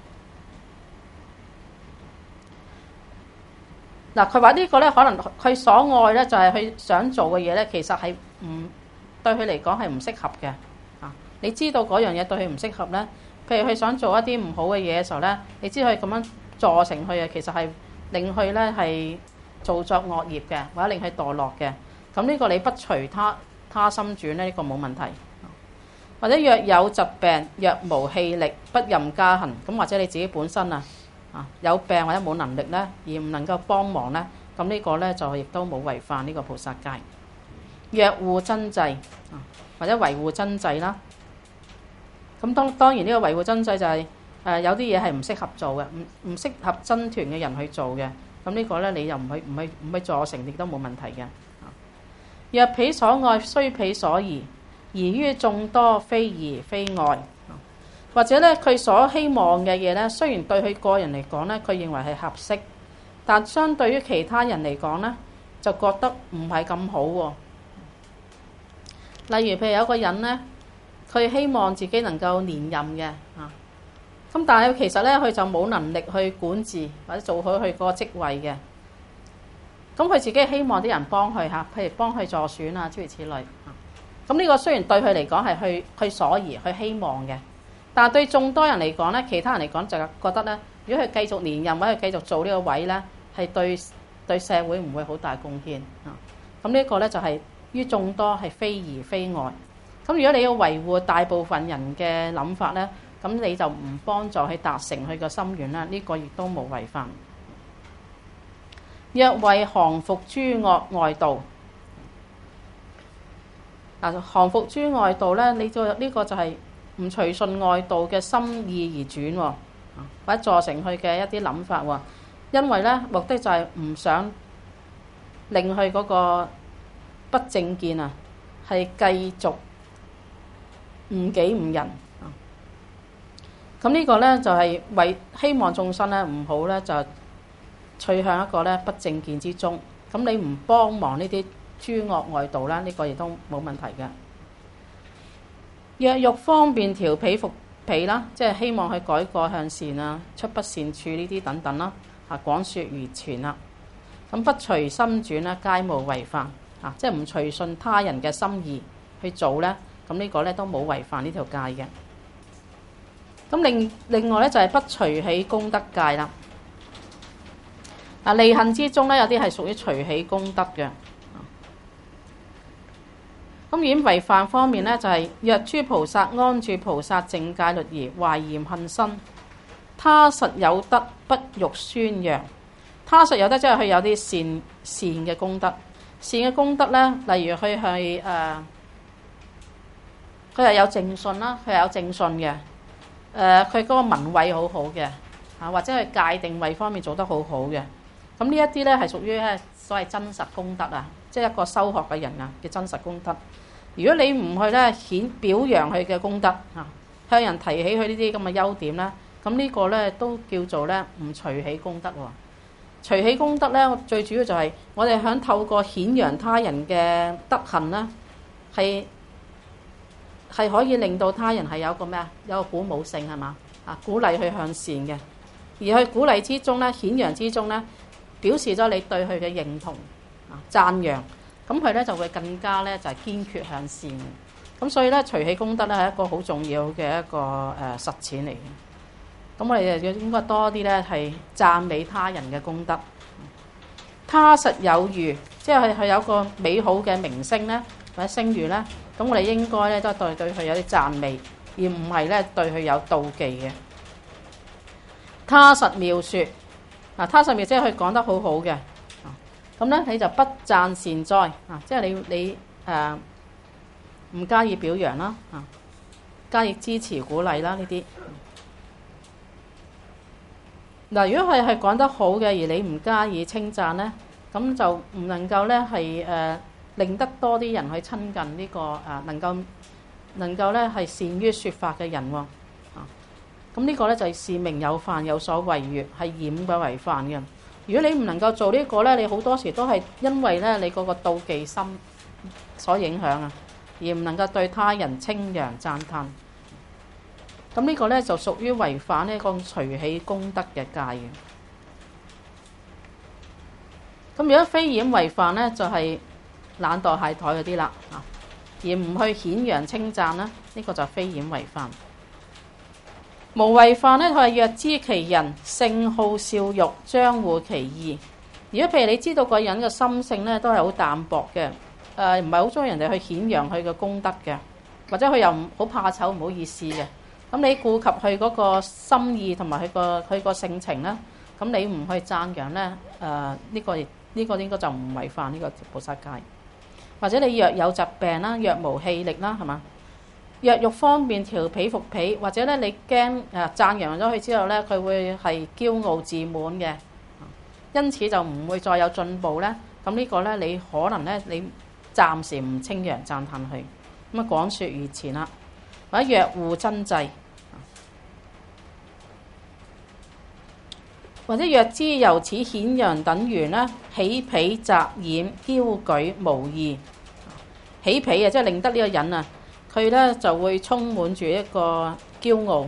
嗱，佢話呢個咧，可能佢所愛咧，就係佢想做嘅嘢咧，其實係唔對佢嚟講係唔適合嘅。啊，你知道嗰樣嘢對佢唔適合咧， 譬如佢想做一啲唔好嘅嘢嘅時候咧，你知佢咁樣助成佢啊，其實係令佢咧係做作惡業嘅，或者令佢墮落嘅。咁呢個你不隨他他心轉咧，呢個冇問題。或者若有疾病，若無氣力，不任加行。咁或者你自己本身啊啊有病或者冇能力咧，而唔能夠幫忙咧，咁呢個咧就亦都冇違反呢個菩薩戒。若護真諦啊，或者維護真諦啦。咁當當然呢個維護真諦就係、是、誒有啲嘢係唔適合做嘅，唔唔適合僧團嘅人去做嘅。咁呢個咧你又唔去唔去唔去助成，亦都冇問題嘅。若彼所愛，雖彼所宜。宜於眾多，非宜非愛，或者咧佢所希望嘅嘢咧，雖然對佢個人嚟講咧，佢認為係合適，但相對於其他人嚟講咧，就覺得唔係咁好喎。例如譬如有個人咧，佢希望自己能夠連任嘅啊，咁但係其實咧佢就冇能力去管治或者做好佢個職位嘅，咁佢自己希望啲人幫佢嚇，譬如幫佢助選啊，諸如此類。咁呢個雖然對佢嚟講係去去所宜、去希望嘅，但係對眾多人嚟講咧，其他人嚟講就覺得咧，如果佢繼續連任或者佢繼續做呢個位咧，係對對社會唔會好大貢獻啊。咁呢一個咧就係於眾多係非宜非愛。咁如果你要維護大部分人嘅諗法咧，咁你就唔幫助去達成佢個心願啦。呢個亦都冇違犯。若為降伏諸惡外道。嗱，降伏諸外道咧，你個呢個就係唔隨順外道嘅心意而轉喎，或者助成佢嘅一啲諗法喎。因為咧目的就係唔想令佢嗰個不正見啊，係繼續誤己誤人。咁呢個咧就係為希望眾生咧唔好咧就趨向一個咧不正見之中。咁你唔幫忙呢啲諸惡外道啦，呢個亦都冇問題嘅。若欲方便調彼伏彼啦，即係希望去改過向善啊，出不善處呢啲等等啦，啊廣説如傳啦。咁不隨心轉啦，皆無違犯啊，即係唔隨順他人嘅心意去做咧，咁呢個咧都冇違犯呢條戒嘅。咁另另外咧就係不隨喜功德戒啦。啊利行之中咧有啲係屬於隨喜功德嘅。咁演違犯方面咧，就係、是、若諸菩薩安住菩薩淨戒律儀，懷嫌恨生，他實有德，不欲宣揚。他實有德，即係佢有啲善善嘅功德。善嘅功德咧，例如佢係誒，佢係有正信啦，佢係有正信嘅。誒、呃，佢嗰個文位好好嘅，啊或者係戒定位方面做得好好嘅。咁呢一啲咧係屬於咧所謂真實功德啊，即係一個修學嘅人啊嘅真實功德。如果你唔去咧顯表揚佢嘅功德啊，向人提起佢呢啲咁嘅優點咧，咁呢個咧都叫做咧唔隨喜功德喎。隨喜功德咧，最主要就係我哋響透過顯揚他人嘅德行咧，係係可以令到他人係有個咩啊？有個鼓舞性係嘛啊？鼓勵佢向善嘅，而去鼓勵之中咧，顯揚之中咧，表示咗你對佢嘅認同啊、讚揚。咁佢咧就會更加咧就係堅決向善。咁所以咧隨喜功德咧係一個好重要嘅一個誒實踐嚟嘅。咁我哋就應該多啲咧係讚美他人嘅功德。他實有餘，即係佢有個美好嘅名聲咧或者聲譽咧，咁我哋應該咧都對對佢有啲讚美，而唔係咧對佢有妒忌嘅。他實妙説，嗱他實妙即係佢講得好好嘅。咁咧你就不讚善哉啊！即係你你誒唔加以表揚啦，啊加以支持鼓勵啦呢啲。嗱，如果係係講得好嘅，而你唔加以稱讚咧，咁就唔能夠咧係誒令得多啲人去親近呢、這個誒、啊、能夠能夠咧係善於説法嘅人喎。啊，咁呢個咧就係示明有犯，有所違越，係染嘅違犯嘅。如果你唔能夠做呢個咧，你好多時都係因為咧你嗰個妒忌心所影響啊，而唔能夠對他人稱揚讚歎。咁呢個咧就屬於違反呢個隨喜功德嘅戒嘅。咁如果非染違犯咧，就係懶惰懈怠嗰啲啦，啊，而唔去顯揚稱讚啦，呢個就非染違犯。 無為犯咧，佢係若知其人性好笑欲，將護其義。如果譬如你知道個人嘅心性咧，都係好淡薄嘅，誒唔係好中意人哋去顯揚佢嘅功德嘅，或者佢又唔好怕醜，唔好意思嘅。咁你顧及佢嗰個心意同埋佢個佢個性情咧，咁你唔去讚揚咧，誒、呃、呢、這個呢、這個應該就唔違犯呢個菩薩戒。或者你若有疾病啦，若無氣力啦，係嘛？若欲方便調彼伏彼，或者咧你驚誒讚揚咗佢之後咧，佢會係驕傲自滿嘅，因此就唔會再有進步咧。咁呢個咧你可能咧你暫時唔稱揚讚歎佢，咁啊廣説如前啦。或者若護真制，或者若知由此顯揚等緣咧，起彼雜染驕舉無義，起彼啊，即係令得呢個人啊，佢咧就會充滿住一個驕傲、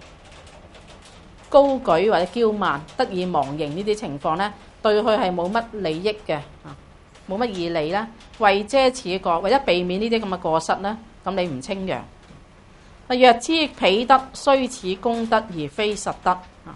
高舉或者驕慢、得意忘形呢啲情況咧，對佢係冇乜利益嘅，冇乜義利咧。為遮此過，為咗避免呢啲咁嘅過失咧，咁你唔稱揚。若知彼德雖此功德而非實德，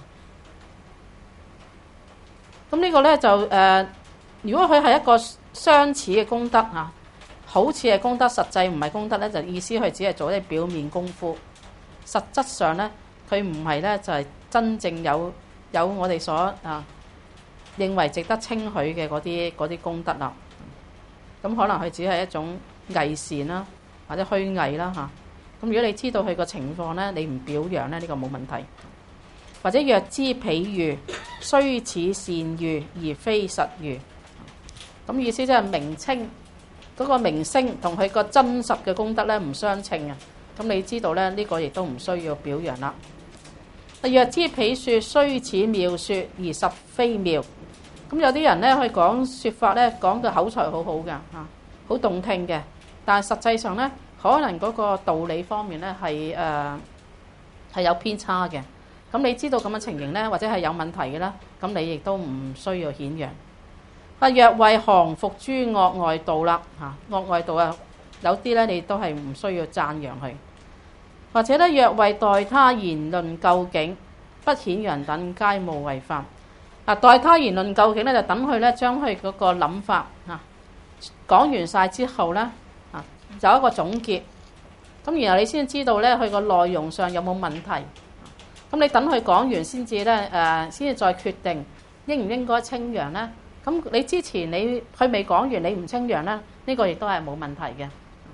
咁呢個咧就誒、呃，如果佢係一個相似嘅功德嚇，好似係功德，實際唔係功德咧，就意思佢只係做啲表面功夫，實質上咧佢唔係咧就係、是、真正有有我哋所啊認為值得稱許嘅嗰啲嗰啲功德啦。咁可能佢只係一種偽善啦，或者虛偽啦嚇。咁如果你知道佢個情況咧，你唔表揚咧，呢個冇問題。或者若知彼喻雖似善喻而非實喻，咁意思即係名稱嗰個名聲同佢個真實嘅功德咧唔相稱啊。咁你知道咧，呢個亦都唔需要表揚啦。若知彼説雖似妙説而實非妙，咁有啲人咧去講説法咧，講嘅口才好好嘅嚇，好動聽嘅，但係實際上咧，可能嗰個道理方面咧係誒係有偏差嘅。咁你知道咁嘅情形咧，或者係有問題嘅啦，咁你亦都唔需要顯揚。啊，若為降伏諸惡外道啦嚇，惡外道啊，有啲咧你都係唔需要讚揚佢。或者咧，若為代他言論究竟，不顯揚等，皆無為犯。啊，代他言論究竟咧，就等佢咧將佢嗰個諗法嚇講完晒之後咧，啊有一個總結，咁然後你先知道咧佢個內容上有冇問題。咁你等佢講完先至咧，誒先至再決定應唔應該稱揚咧。咁你之前你佢未講完，你唔稱揚咧，呢個亦都係冇問題嘅。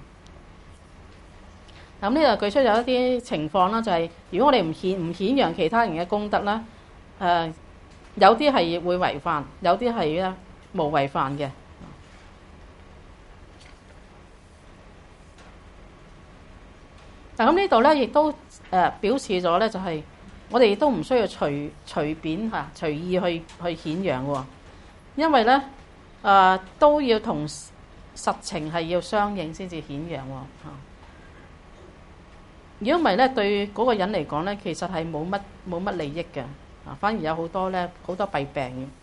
咁呢度舉出有一啲情況啦，就係如果我哋唔顯唔顯揚其他人嘅功德啦，誒有啲係會違犯，有啲係咧無違犯嘅。嗱咁呢度咧亦都誒表示咗咧，就係我哋亦都唔需要隨隨便嚇隨意去去顯揚喎，因為咧誒都要同實情係要相應先至顯揚喎嚇。如果唔係咧，對嗰個人嚟講咧，其實係冇乜冇乜利益嘅，啊，反而有好多咧好多弊病嘅。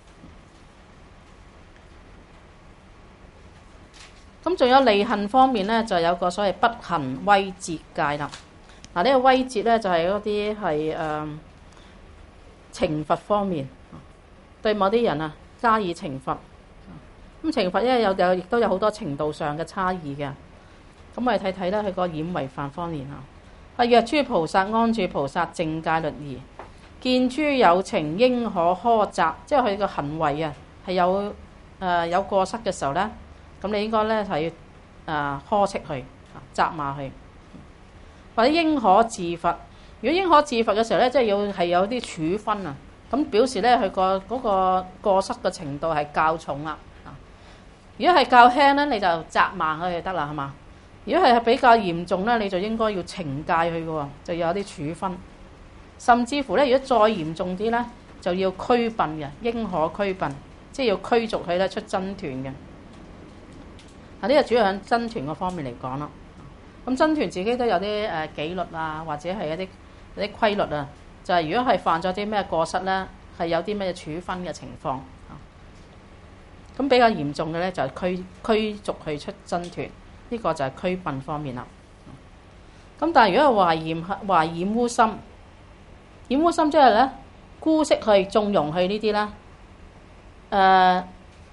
咁仲有利行方面咧，就有個所謂不行威節戒啦。嗱，呢個威節咧就係嗰啲係誒懲罰方面，對某啲人啊加以懲罰。咁懲罰咧有有亦都有好多程度上嘅差異嘅。咁我哋睇睇咧佢個染違犯方面啊。啊！若諸菩薩安住菩薩正戒律儀，見諸有情應可苛責，即係佢個行為啊係有誒、呃、有過失嘅時候咧，咁你應該咧係誒呵斥佢，責罵佢，或者應可自罰。如果應可自罰嘅時候咧，即係要係有啲處分啊，咁表示咧佢個嗰個過失嘅程度係較重啦。如果係較輕咧，你就責罵佢就得啦，係嘛？如果係比較嚴重咧，你就應該要懲戒佢嘅喎，就要有啲處分，甚至乎咧，如果再嚴重啲咧，就要驅擯嘅，應可驅擯，即係要驅逐佢咧出僧團嘅。啊，呢個主要喺僧團嗰方面嚟講啦。咁僧團自己都有啲誒紀律啊，或者係一啲一啲規律啊，就係、是、如果係犯咗啲咩過失咧，係有啲咩處分嘅情況。咁比較嚴重嘅咧，就係驅驅逐佢出僧團。呢個就係驅擯方面啦。咁但係如果係懷染懷染污心， 染污心即係咧姑息去縱容去呢啲啦，誒、呃、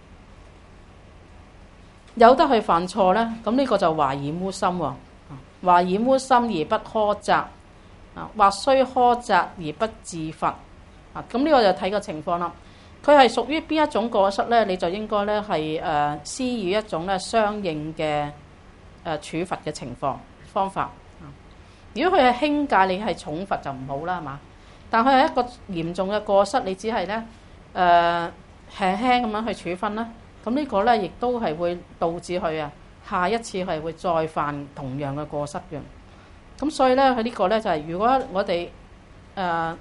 有得去犯錯咧，咁呢個就話染污心喎。話染污心而不苛責，啊或須苛責而不自罰，啊咁呢個就睇個情況啦。佢係屬於邊一種過失咧？你就應該咧係誒施予一種咧相應嘅誒處罰嘅情況方法。如果佢係輕戒，你係重罰就唔好啦，係嘛？但佢係一個嚴重嘅過失，你只係咧誒輕輕咁樣去處分啦。咁呢個咧亦都係會導致佢啊下一次係會再犯同樣嘅過失嘅。咁所以咧，佢呢個咧就係如果我哋誒、呃、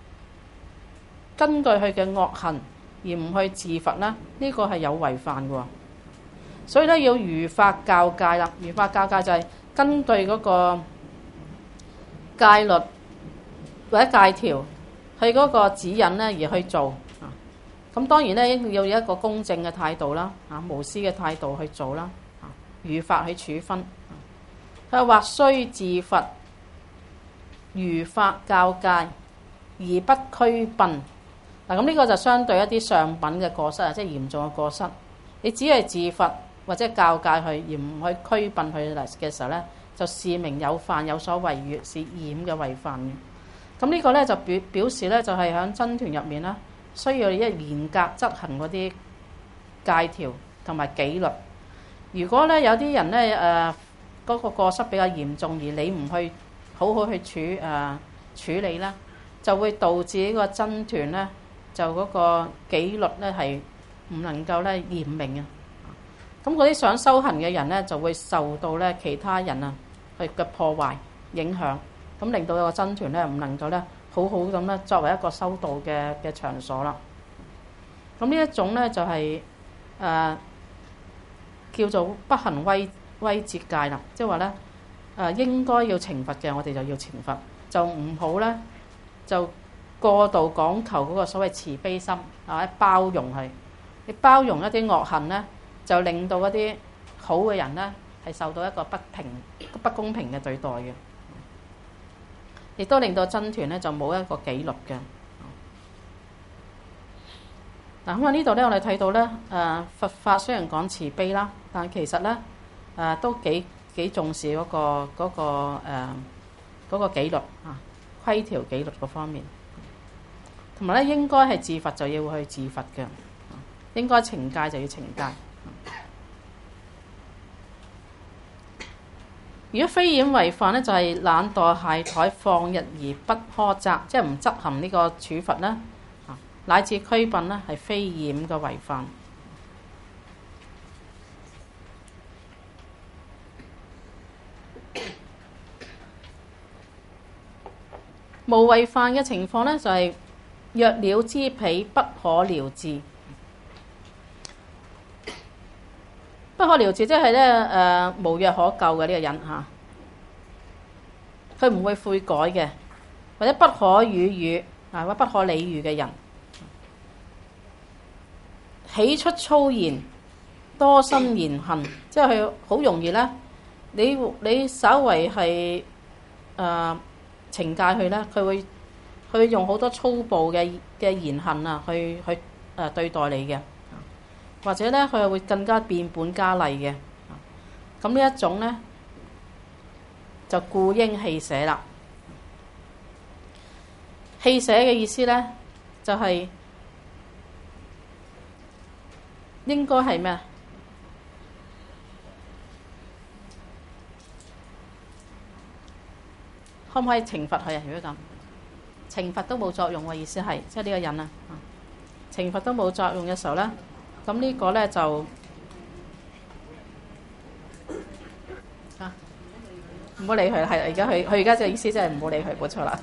根據佢嘅惡行而唔去自罰啦，呢、這個係有違犯嘅。所以咧要如法教戒啦，如法教戒就係根據嗰個戒律或者戒條，佢嗰個指引咧而去做。咁當然咧要有一個公正嘅態度啦，啊無私嘅態度去做啦，啊如法去處分。佢話或須自罰，如法教戒而不驅擯。嗱咁呢個就相對一啲上品嘅過失啊，即係嚴重嘅過失。你只係自罰或者教戒佢，而唔去驅擯佢嚟嘅時候咧，就視明有犯，有所違越，是染嘅違犯嘅。咁呢個咧就表表示咧，就係喺僧團入面啦，需要一嚴格執行嗰啲戒條同埋紀律。如果咧有啲人咧誒嗰個過失比較嚴重，而你唔去好好去處誒、呃、處理啦，就會導致呢個僧團咧就嗰個紀律咧係唔能夠咧嚴明啊。咁嗰啲想修行嘅人咧就會受到咧其他人啊去嘅破壞影響，咁令到個僧團咧唔能夠咧好好咁咧作為一個修道嘅嘅場所啦。咁呢一種咧就係、是、誒、呃、叫做不行威威節戒啦，即係話咧誒應該要懲罰嘅，我哋就要懲罰，就唔好咧就過度講求嗰個所謂慈悲心啊，包容佢。你包容一啲惡行咧，就令到一啲好嘅人咧係受到一個不平不公平嘅對待嘅，亦都令到僧團咧就冇一個紀律嘅。嗱咁啊呢度咧我哋睇到咧誒佛法雖然講慈悲啦，但其實咧誒都幾幾重視嗰個嗰個誒嗰個紀律啊，規條紀律嗰方面，同埋咧應該係自罰就要去自罰嘅，應該懲戒就要懲戒。如果非染違犯咧，就係懶惰懈怠放逸而不苛責，即係唔執行呢個處罰啦，乃至驅擯咧，係非染嘅違犯。無違犯嘅情況咧，就係若了知彼不可療治。不可療治，即係咧誒無藥可救嘅呢個人嚇，佢唔會悔改嘅，或者不可與喻啊，或者不可理喻嘅人，喜出粗言，多生言行，即係佢好容易咧。你你稍為係誒懲戒佢咧，佢會佢會用好多粗暴嘅嘅言行啊，去去誒對待你嘅。或者咧，佢係會更加變本加厲嘅。咁呢一種咧，就故應棄捨啦。棄捨嘅意思咧，就係、是、應該係咩？可唔可以懲罰佢啊？如果咁，懲罰都冇作用嘅意思係，即係呢個人啊，懲罰都冇作用嘅時候咧。咁呢個咧就啊，唔好理佢，係而家佢佢而家嘅意思即係唔好理佢，冇錯啦。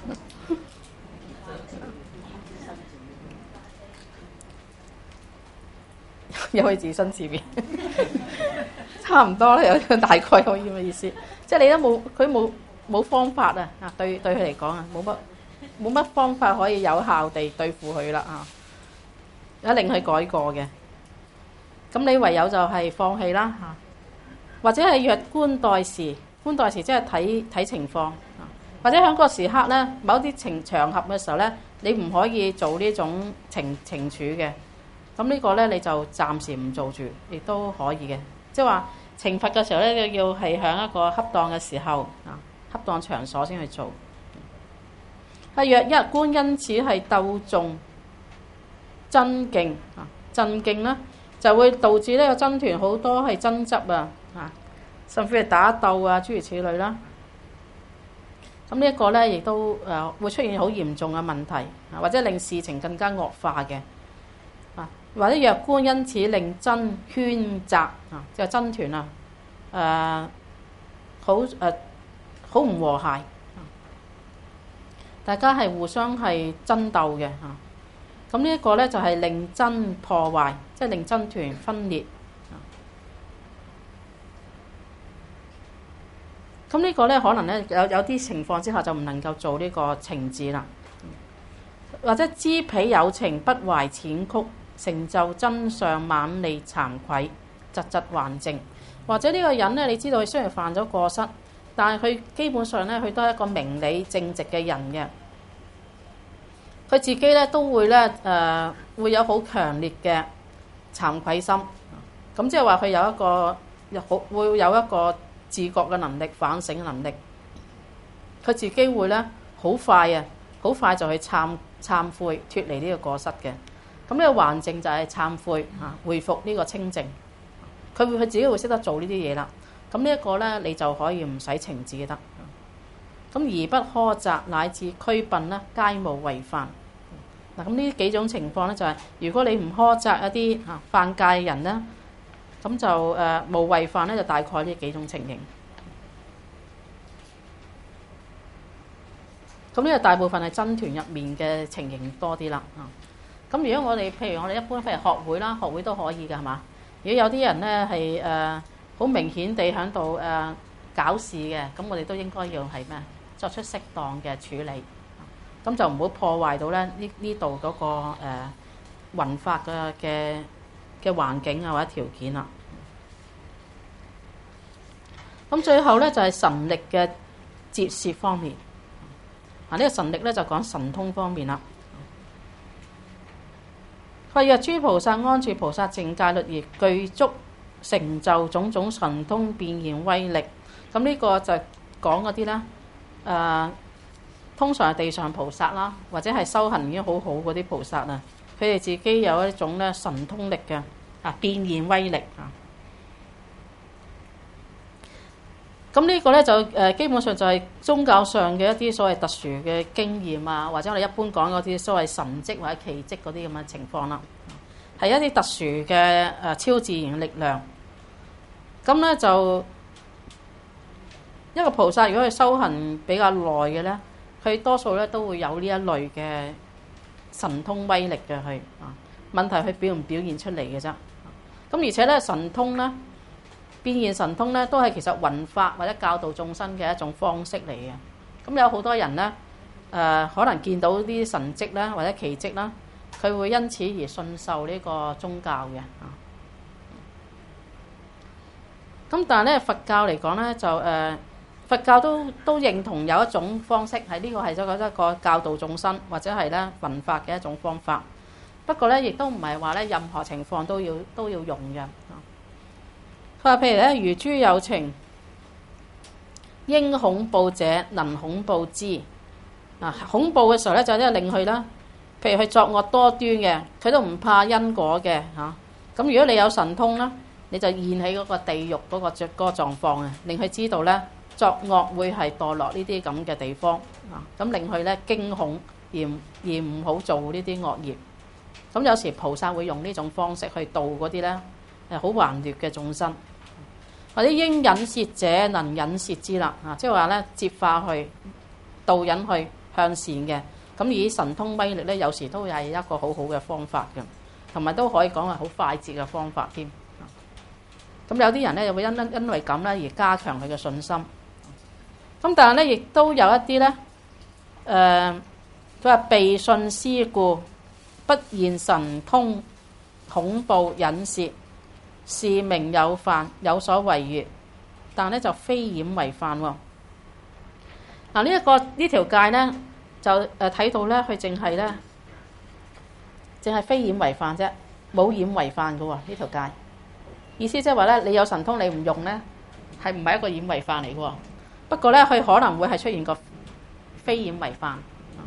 又可以自生自滅，差唔多啦，有大概可以咁嘅意思。即係你都冇，佢冇冇方法啊！啊，對對佢嚟講啊，冇乜冇乜方法可以有效地對付佢啦啊！一令佢改過嘅。咁你唯有就係放棄啦嚇，或者係若觀待時，觀待時即係睇睇情況， 或者喺嗰個時刻咧，某啲情場合嘅時候咧，你唔可以做呢種懲懲處嘅。咁呢個咧你就暫時唔做住，亦都可以嘅。即係話懲罰嘅時候咧，要係喺一個恰當嘅時候啊，恰當場所先去做。係若一官因此係鬥訟爭競啊，爭競咧就會導致呢個爭團好多係爭執啊，啊，甚至係打鬥啊，諸如此類啦。咁呢一個咧，亦都誒會出現好嚴重嘅問題，啊，或者令事情更加惡化嘅。啊，或者若官因此令爭喧雜啊，即係爭團啊，誒好誒好唔和諧，大家係互相係爭鬥嘅嚇。咁呢一個咧就係令爭破壞，即係令爭團分裂。咁呢個咧可能咧有有啲情況之下就唔能夠做呢個懲治啦，或者知彼有情不懷淺曲，成就真相猛利慚愧，疾疾還正。或者呢個人咧，你知道佢雖然犯咗過失，但係佢基本上咧佢都係一個明理正直嘅人嘅，佢自己咧都會咧誒、呃、會有好強烈嘅慚愧心。咁即係話佢有一個好會有一個自覺嘅能力、反省嘅能力，佢自己會咧好快啊，好快就去懺懺悔，脫離呢個過失嘅。咁呢個還淨就係懺悔嚇，恢復呢個清淨。佢會佢自己會識得做呢啲嘢啦。咁呢一個咧，你就可以唔使懲治得。咁而不苛責乃至驅擯咧，皆無違犯。嗱，咁呢幾種情況咧，就係如果你唔苛責一啲嚇犯戒嘅人咧。咁就誒、呃、無違犯咧，就大概呢幾種情形。咁呢個大部分係爭團入面嘅情形多啲啦。咁如果我哋譬如我哋一般譬如學會啦，學會都可以㗎，係嘛？如果有啲人咧係誒好明顯地喺度誒搞事嘅，咁我哋都應該要係咩？作出適當嘅處理。咁就唔好破壞到咧呢呢度嗰個誒運、呃、法嘅嘅嘅環境啊或者條件啦。咁最後咧就係神力嘅折射方面。啊，呢個神力咧就講神通方面啦。佢若諸菩薩安住菩薩淨戒律而具足成就種種神通變現威力。咁呢個就講嗰啲咧誒，通常係地上菩薩啦，或者係修行已經好好嗰啲菩薩啊，佢哋自己有一種咧神通力嘅啊變現威力啊。咁呢個咧就誒基本上就係宗教上嘅一啲所謂特殊嘅經驗啊，或者我哋一般講嗰啲所謂神蹟或者奇蹟嗰啲咁嘅情況啦，係一啲特殊嘅誒超自然力量。咁咧就一個菩薩如果佢修行比較耐嘅咧，佢多數咧都會有呢一類嘅神通威力嘅佢啊。問題佢表唔表現出嚟嘅啫。咁而且咧神通咧。變現神通咧，都係其實弘法或者教導眾生嘅一種方式嚟嘅。咁有好多人咧，誒、呃、可能見到啲神蹟啦，或者奇蹟啦，佢會因此而信受呢個宗教嘅。咁但係咧，佛教嚟講咧，就誒、呃、佛教都都認同有一種方式，係呢個係一個一個教導眾生或者係咧弘法嘅一種方法。不過咧，亦都唔係話咧任何情況都要都要用嘅。佢話：譬如咧，如諸有情，應恐怖者，能恐怖之。啊，恐怖嘅時候咧，就係令佢啦。譬如佢作惡多端嘅，佢都唔怕因果嘅嚇。咁、啊、如果你有神通啦，你就現起嗰個地獄嗰個嗰個狀況啊，令佢知道咧作惡會係墮落呢啲咁嘅地方啊。咁令佢咧驚恐而而唔好做呢啲惡業。咁有時菩薩會用呢種方式去度嗰啲咧。誒好橫劣嘅眾生，或者應引涉者能引涉之啦，啊，即係話咧，接化去導引去向善嘅，咁以神通威力咧，有時都係一個好好嘅方法嘅，同埋都可以講係好快捷嘅方法添。咁有啲人咧，又會因因因為咁咧而加強佢嘅信心。咁但係咧，亦都有一啲咧，誒、呃，佢話被信施故，不現神通，恐怖引涉。是名有犯，有所違越，但咧就非掩為犯喎。嗱， 嗱，呢一個呢條戒咧，就誒睇到咧，佢淨係咧，淨係非染違犯啫，冇染違犯嘅喎呢條戒。意思即係話咧，你有神通你唔用咧，係唔係一個染違犯嚟嘅喎？不過咧，佢可能會係出現個非染違犯。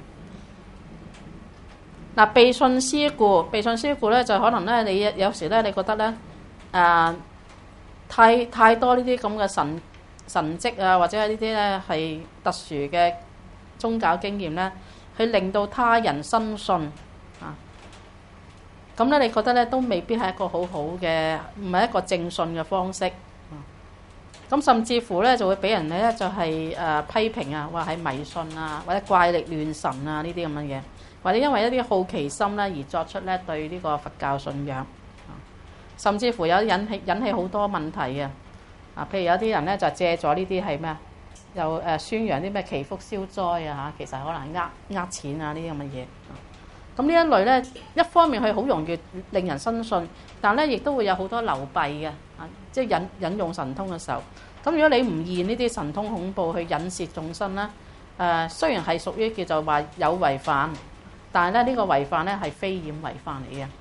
嗱，被信師故，被信師故咧就可能咧，你有時咧，你覺得咧，誒、呃、太太多呢啲咁嘅神神蹟啊，或者係呢啲咧係特殊嘅宗教經驗咧，去令到他人深信啊。咁咧，你覺得咧都未必係一個好好嘅，唔係一個正信嘅方式。咁甚至乎咧就會俾人咧就係誒批評啊，話係迷信啊，或者怪力亂神啊呢啲咁嘅嘢。或者因為一啲好奇心咧而作出咧對呢個佛教信仰，甚至乎有引起引起好多問題嘅啊。譬如有啲人咧就借咗呢啲係咩啊？又誒宣揚啲咩祈福消災啊嚇，其實可能呃呃錢啊呢啲咁嘅嘢。咁呢一類咧，一方面佢好容易令人深信，但咧亦都會有好多流弊嘅啊，即係引引用神通嘅時候。咁如果你唔現呢啲神通恐怖去引涉眾生咧，誒雖然係屬於叫做話有違犯。但係咧，呢個違犯咧係非染違犯嚟嘅。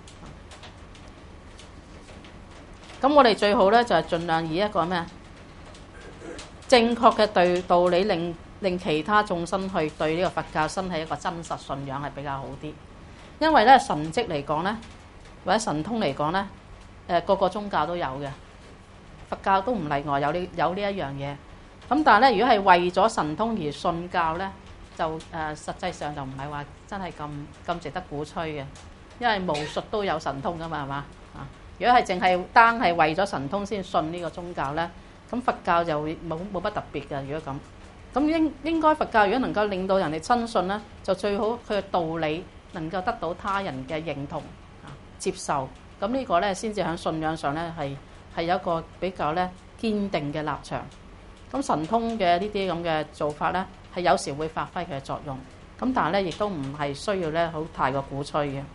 咁我哋最好咧就係盡量以一個咩正確嘅對道理，令令其他眾生去對呢個佛教生起一個真實信仰係比較好啲。因為咧神蹟嚟講咧，或者神通嚟講咧，誒個個宗教都有嘅，佛教都唔例外，有呢有呢一樣嘢。咁但係咧，如果係為咗神通而信教咧，就誒、呃、實際上就唔係話真係咁咁值得鼓吹嘅，因為巫術都有神通噶嘛，係嘛啊？如果係淨係單係為咗神通先信呢個宗教咧，咁佛教就會冇冇乜特別嘅。如果咁，咁應應該佛教如果能夠令到人哋親信咧，就最好佢嘅道理能夠得到他人嘅認同啊接受，咁呢個咧先至喺信仰上咧係係有一個比較咧堅定嘅立場。咁神通嘅呢啲咁嘅做法咧，係有時會發揮佢嘅作用，咁但係咧亦都唔係需要咧好太過鼓吹嘅。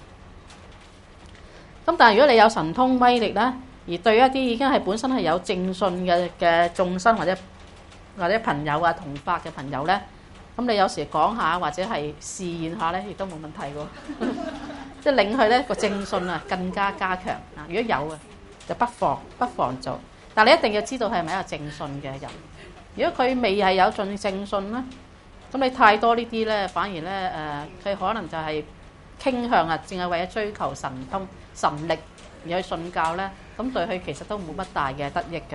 咁但係如果你有神通威力咧，而對一啲已經係本身係有正信嘅嘅眾生或者或者朋友啊同法嘅朋友咧，咁你有時講下或者係示現下咧，亦都冇問題嘅，即係令佢咧個正信啊更加加強啊。如果有啊，就不妨不妨做，但係你一定要知道係咪一個正信嘅人。如果佢未係有盡正信咧，咁你太多呢啲咧，反而咧誒，佢可能就係傾向啊，淨係為咗追求神通神力而去信教咧，咁對佢其實都冇乜大嘅得益嘅。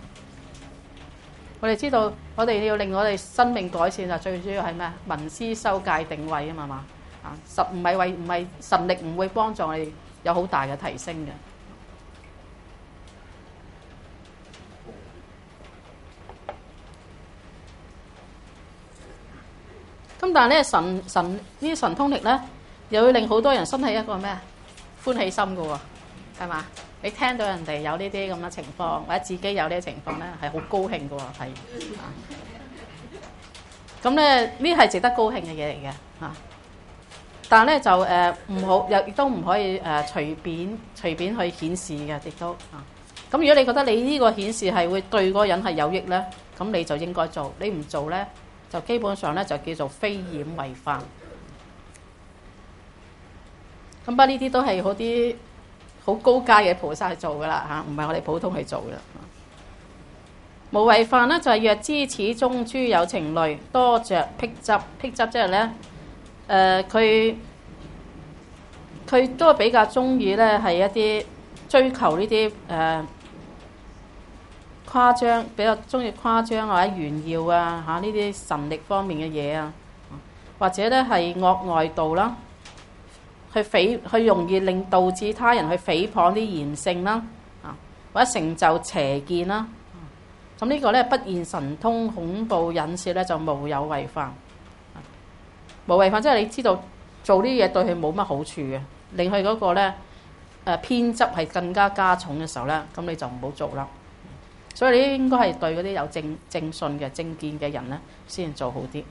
我哋知道，我哋要令我哋生命改善啊，最主要係咩啊？聞思修戒定慧啊嘛嘛啊，實唔係為唔係神力唔會幫助我哋有好大嘅提升嘅。咁但係咧神神呢啲神通力咧，又會令好多人生起一個咩歡喜心嘅喎，係嘛？你聽到人哋有呢啲咁嘅情況，或者自己有呢啲情況咧，係好高興嘅喎，係。咁咧呢係值得高興嘅嘢嚟嘅嚇。但係咧就誒唔好，又亦都唔可以誒隨便隨便去顯示嘅，亦都啊。咁如果你覺得你呢個顯示係會對嗰個人係有益咧，咁你就應該做。你唔做咧，就基本上咧就叫做非染違犯。咁不過呢啲都係好啲好高階嘅菩薩去做噶啦嚇，唔係我哋普通去做嘅。無違犯咧就係若知此中諸有情類多着辟執，辟執即係咧誒佢佢都係比較中意咧係一啲追求呢啲誒誇張，比較中意誇張或者炫耀啊嚇呢啲神力方面嘅嘢啊，或者咧係惡外道啦。去誹，去容易令導致他人去誹謗啲賢聖啦，啊或者成就邪見啦，咁呢個咧不現神通恐怖引涉咧就無有違犯。無違犯即係你知道做呢啲嘢對佢冇乜好處嘅，令佢嗰個咧誒偏執係更加加重嘅時候咧，咁你就唔好做啦。所以你應該係對嗰啲有正正信嘅正見嘅人咧先做好啲。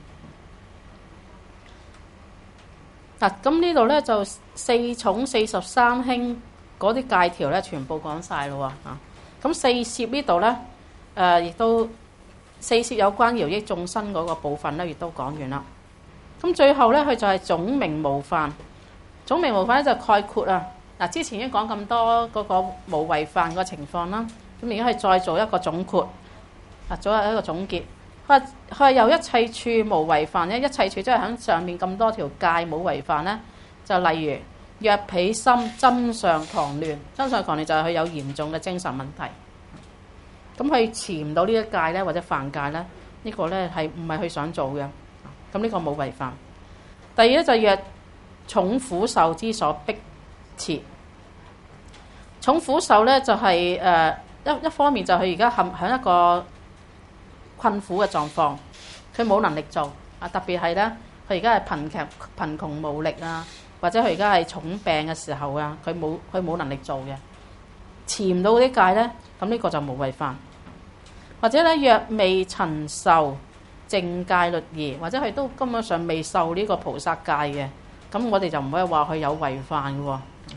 嗱，咁呢度咧就四重四十三輕嗰啲戒條咧，全部講晒咯喎嚇。咁四攝呢度咧，誒亦都四攝有關饒益眾生嗰個部分咧，亦都講完啦。咁最後咧，佢就係總名無犯。總名無犯咧就概括啊。嗱，之前已經講咁多嗰個無違犯個情況啦，咁而家係再做一個總括，啊，做一個總結。佢話佢係由一切處無違犯咧，一切處即係喺上面咁多條界冇違犯咧，就例如若彼心真相狂亂，真相狂亂就係佢有嚴重嘅精神問題。咁佢持唔到呢一戒咧，或者犯戒咧，呢個咧係唔係佢想做嘅？咁呢個冇違犯。第二咧就若重苦受之所逼切，重苦受咧就係誒一一方面就係而家陷喺一個困苦嘅狀況，佢冇能力做啊，特別係咧佢而家係貧窮貧窮無力啊，或者佢而家係重病嘅時候啊，佢冇佢冇能力做嘅，持唔到嗰啲戒咧，咁呢個就冇違犯。或者咧若未曾受正戒律儀，或者佢都根本上未受呢個菩薩戒嘅，咁我哋就唔可以話佢有違犯嘅喎。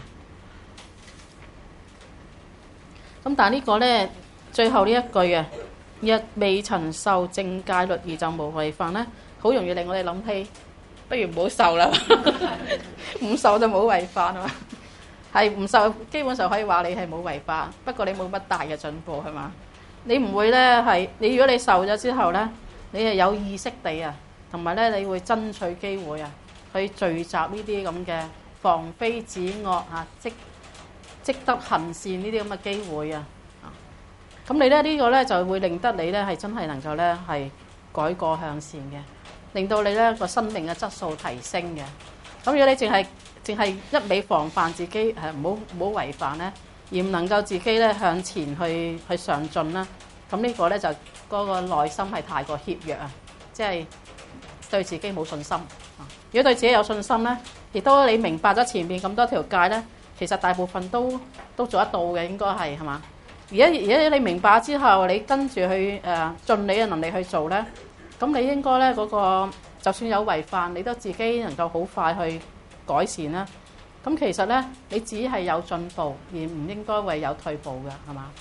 咁但係呢個咧最後呢一句啊，若未曾受正戒律儀就冇違犯咧，好容易令我哋諗起，不如唔好受啦，唔受就冇違犯啊嘛。係唔受基本上可以話你係冇違犯，不過你冇乜大嘅進步係嘛？你唔會咧係你如果你受咗之後咧，你係有意識地啊，同埋咧你會爭取機會啊，去聚集呢啲咁嘅防非止惡啊，積積德行善呢啲咁嘅機會啊。咁你咧呢個咧就會令得你咧係真係能夠咧係改過向善嘅，令到你咧個生命嘅質素提升嘅。咁如果你淨係淨係一味防範自己係唔好唔好違犯咧，而唔能夠自己咧向前去去上進啦，咁呢個咧就嗰個內心係太過怯弱啊，即係對自己冇信心。如果對自己有信心咧，亦都你明白咗前面咁多條戒咧，其實大部分都都做得到嘅，應該係係嘛？而家而家你明白之後，你跟住去誒盡你嘅能力去做咧，咁你應該咧嗰個就算有違犯，你都自己能夠好快去改善啦。咁其實咧，你只係有進步，而唔應該會有退步嘅，係嘛？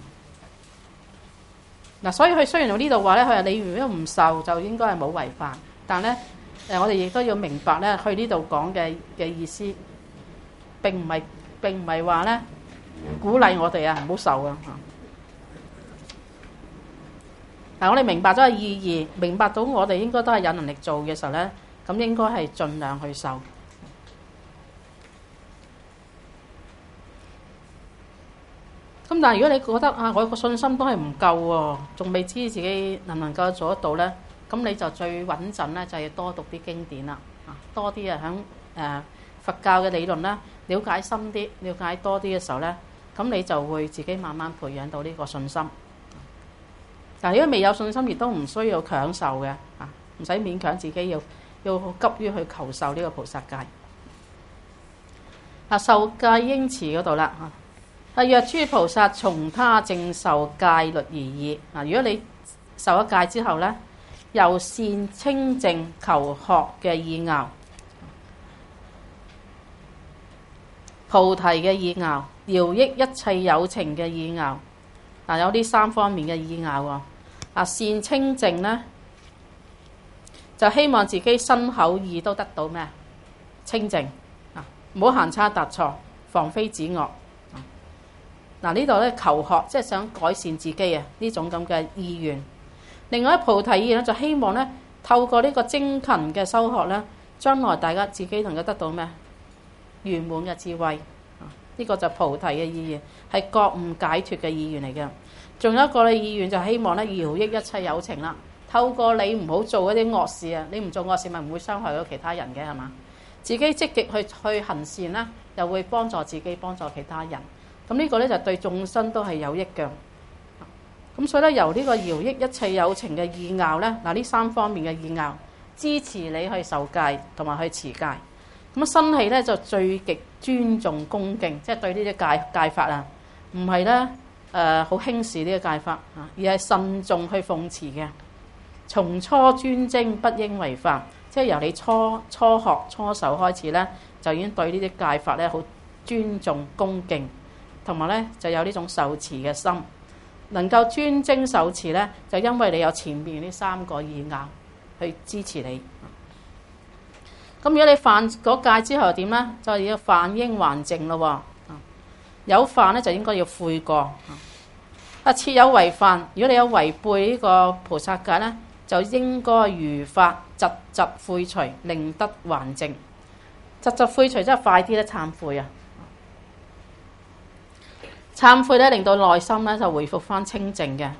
嗱，所以佢雖然喺呢度話咧，佢話你如果唔受，就應該係冇違犯。但咧，誒我哋亦都要明白咧，佢呢度講嘅嘅意思並唔係並唔係話咧鼓勵我哋啊唔好受啊。嗱，我哋明白咗個意義，明白到我哋應該都係有能力做嘅時候咧，咁應該係盡量去受。咁但係如果你覺得啊，我個信心都係唔夠喎，仲未知自己能唔能夠做得到咧，咁你就最穩陣咧，就係多讀啲經典啦，啊多啲啊響誒佛教嘅理論啦，了解深啲，了解多啲嘅時候咧，咁你就會自己慢慢培養到呢個信心。但係如果未有信心，亦都唔需要強受嘅，啊唔使勉強自己要要急於去求受呢個菩薩戒。啊受戒應持嗰度啦。啊！若諸菩薩從他正受戒律而已。嗱，如果你受咗戒之後咧，由善清淨求學嘅意樂、菩提嘅意樂、饒益一切有情嘅意樂，嗱有呢三方面嘅意樂喎。啊，善清淨咧，就希望自己身口意都得到咩？清淨啊，唔好行差踏錯，防非止惡。嗱呢度咧求學，即係想改善自己啊！呢種咁嘅意願。另外，菩提意願咧就希望咧透過呢個精勤嘅修學咧，將來大家自己能夠得到咩？圓滿嘅智慧。呢個就菩提嘅意願，係覺悟解脫嘅意願嚟嘅。仲有一個咧意願就希望咧饒益一切有情啦。透過你唔好做一啲惡事啊，你唔做惡事咪唔會傷害到其他人嘅係嘛？自己積極去去行善啦，又會幫助自己，幫助其他人。咁呢個咧就對眾生都係有益嘅。咁所以咧由呢個饒益一切有情嘅意樂咧，嗱呢三方面嘅意樂支持你去受戒同埋去持戒。咁啊生起咧就最極尊重恭敬，即係對呢啲戒戒法啊，唔係咧誒好輕視呢個戒法啊，而係慎重去奉持嘅。從初專精不應違犯，即係由你初初學初受開始咧，就已經對呢啲戒法咧好尊重恭敬。同埋咧就有呢種受持嘅心， 能夠專精受持咧，就因為你有前面呢三個義拗去支持你。咁如果你犯嗰戒之後點咧？就要犯應還淨咯。有犯咧就應該要悔過。啊，設有違犯，如果你有違背呢個菩薩戒咧，就應該如法疾疾悔除，令得還淨。疾疾悔除即係快啲咧懺悔啊！懺悔咧令到內心咧就回復翻清淨嘅。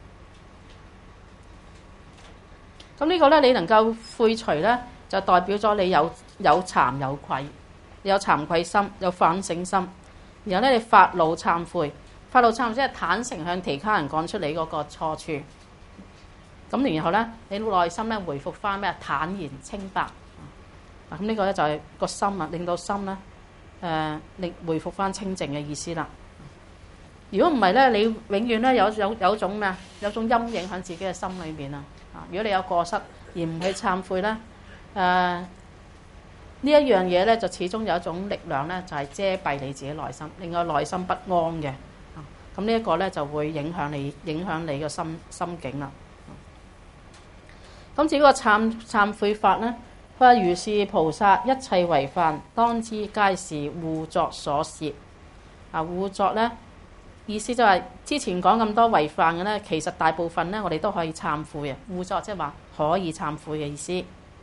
咁呢個咧你能夠悔除咧，就代表咗你有有慚有愧，有慚愧心，有反省心。然後咧你發露懺悔，發露懺悔即係坦誠向其他人講出你嗰個錯處。咁然後咧你內心咧回復翻咩？坦然清白。咁呢個咧就係個心啊，令到心咧誒令回復翻清淨嘅意思啦。如果唔係咧，你永遠咧有有有種咩啊？有種陰影喺自己嘅心裏面啊！啊，如果你有過失而唔去懺悔咧，誒、呃、呢一樣嘢咧就始終有一種力量咧，就係遮蔽你自己內心，令我內心不安嘅。啊，咁呢一個咧就會影響你，影響你個心心境啦。咁至於個懺懺悔法咧，佢話如是菩薩一切違犯，當知皆是互作所攝。啊，互作咧意思就係、是、之前講咁多違犯嘅咧，其實大部分咧我哋都可以懺悔嘅。互作即係話可以懺悔嘅意思。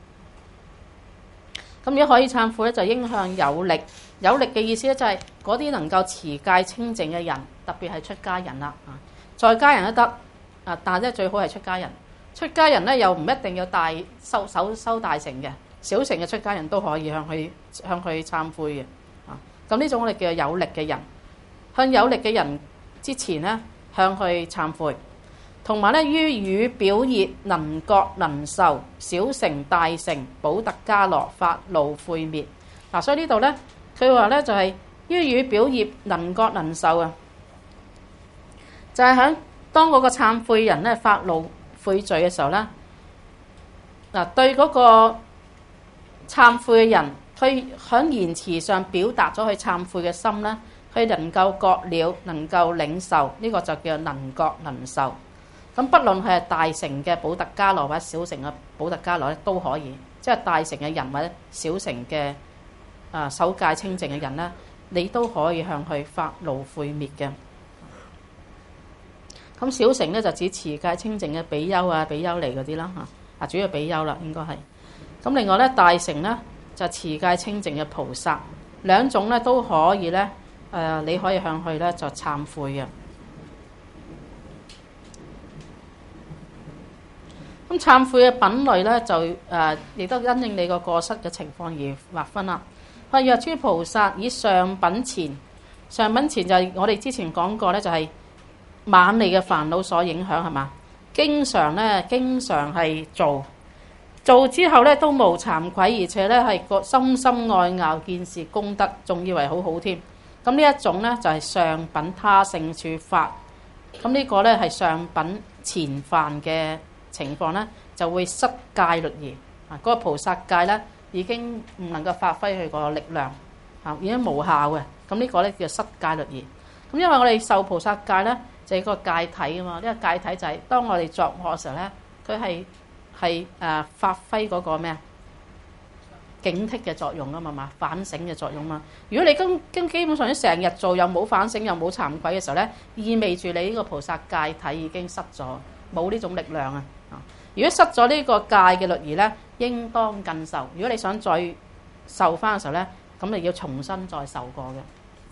咁如果可以懺悔咧，就應向有力。有力嘅意思咧就係嗰啲能夠持戒清淨嘅人，特別係出家人啦。啊，在家人都得啊，但係咧最好係出家人。出家人咧又唔一定要大修修修大乘嘅，小乘嘅出家人都可以向佢向佢懺悔嘅。啊，咁呢種我哋叫做有力嘅人，向有力嘅人之前咧向佢懺悔，同埋咧於語表業能覺能受，小乘大乘補特伽羅發露悔滅。嗱、啊，所以呢度咧佢話咧就係、是、於語表業能覺能受啊，就係、是、喺當嗰個懺悔人咧發露悔罪嘅時候咧，嗱，對嗰個懺悔嘅人，佢喺言辭上表達咗佢懺悔嘅心咧，佢能夠覺了，能夠領受，呢、這個就叫能覺能受。咁不論係大乘嘅補特伽羅或者小乘嘅補特伽羅咧，都可以，即係大乘嘅人或者小乘嘅啊守戒清淨嘅人咧，你都可以向佢發露悔滅嘅。咁小乘咧就指持戒清淨嘅比丘啊、比丘尼嗰啲啦嚇，啊主要比丘啦應該係。咁另外咧大乘咧就持戒清淨嘅菩薩，兩種咧都可以咧誒、呃，你可以向佢咧就懺悔嘅。咁懺悔嘅品類咧就誒，亦、呃、都因應你個過失嘅情況而劃分啦。譬如話諸菩薩以上品前，上品前就係我哋之前講過咧，就係、是。猛利嘅煩惱所影響係嘛？經常咧，經常係做做之後咧都無慚愧，而且咧係個深深愛樂，見是功德，仲以為好好添。咁呢一種咧就係上品他勝處法。咁呢個咧係上品前犯嘅情況咧，就會失戒律儀啊！嗰個菩薩戒咧已經唔能夠發揮佢個力量啊，已經無效嘅。咁呢個咧叫失戒律儀。咁因為我哋受菩薩戒咧。就係個戒體啊嘛，呢、這個戒體就係當我哋作惡嘅時候咧，佢係係誒發揮嗰個咩啊警惕嘅作用啊嘛嘛，反省嘅作用嘛。如果你根根基本上啲成日做又冇反省又冇慚愧嘅時候咧，意味住你呢個菩薩戒體已經失咗，冇呢種力量啊。如果失咗呢個戒嘅律儀咧，應當更受。如果你想再受翻嘅時候咧，咁你要重新再受過嘅。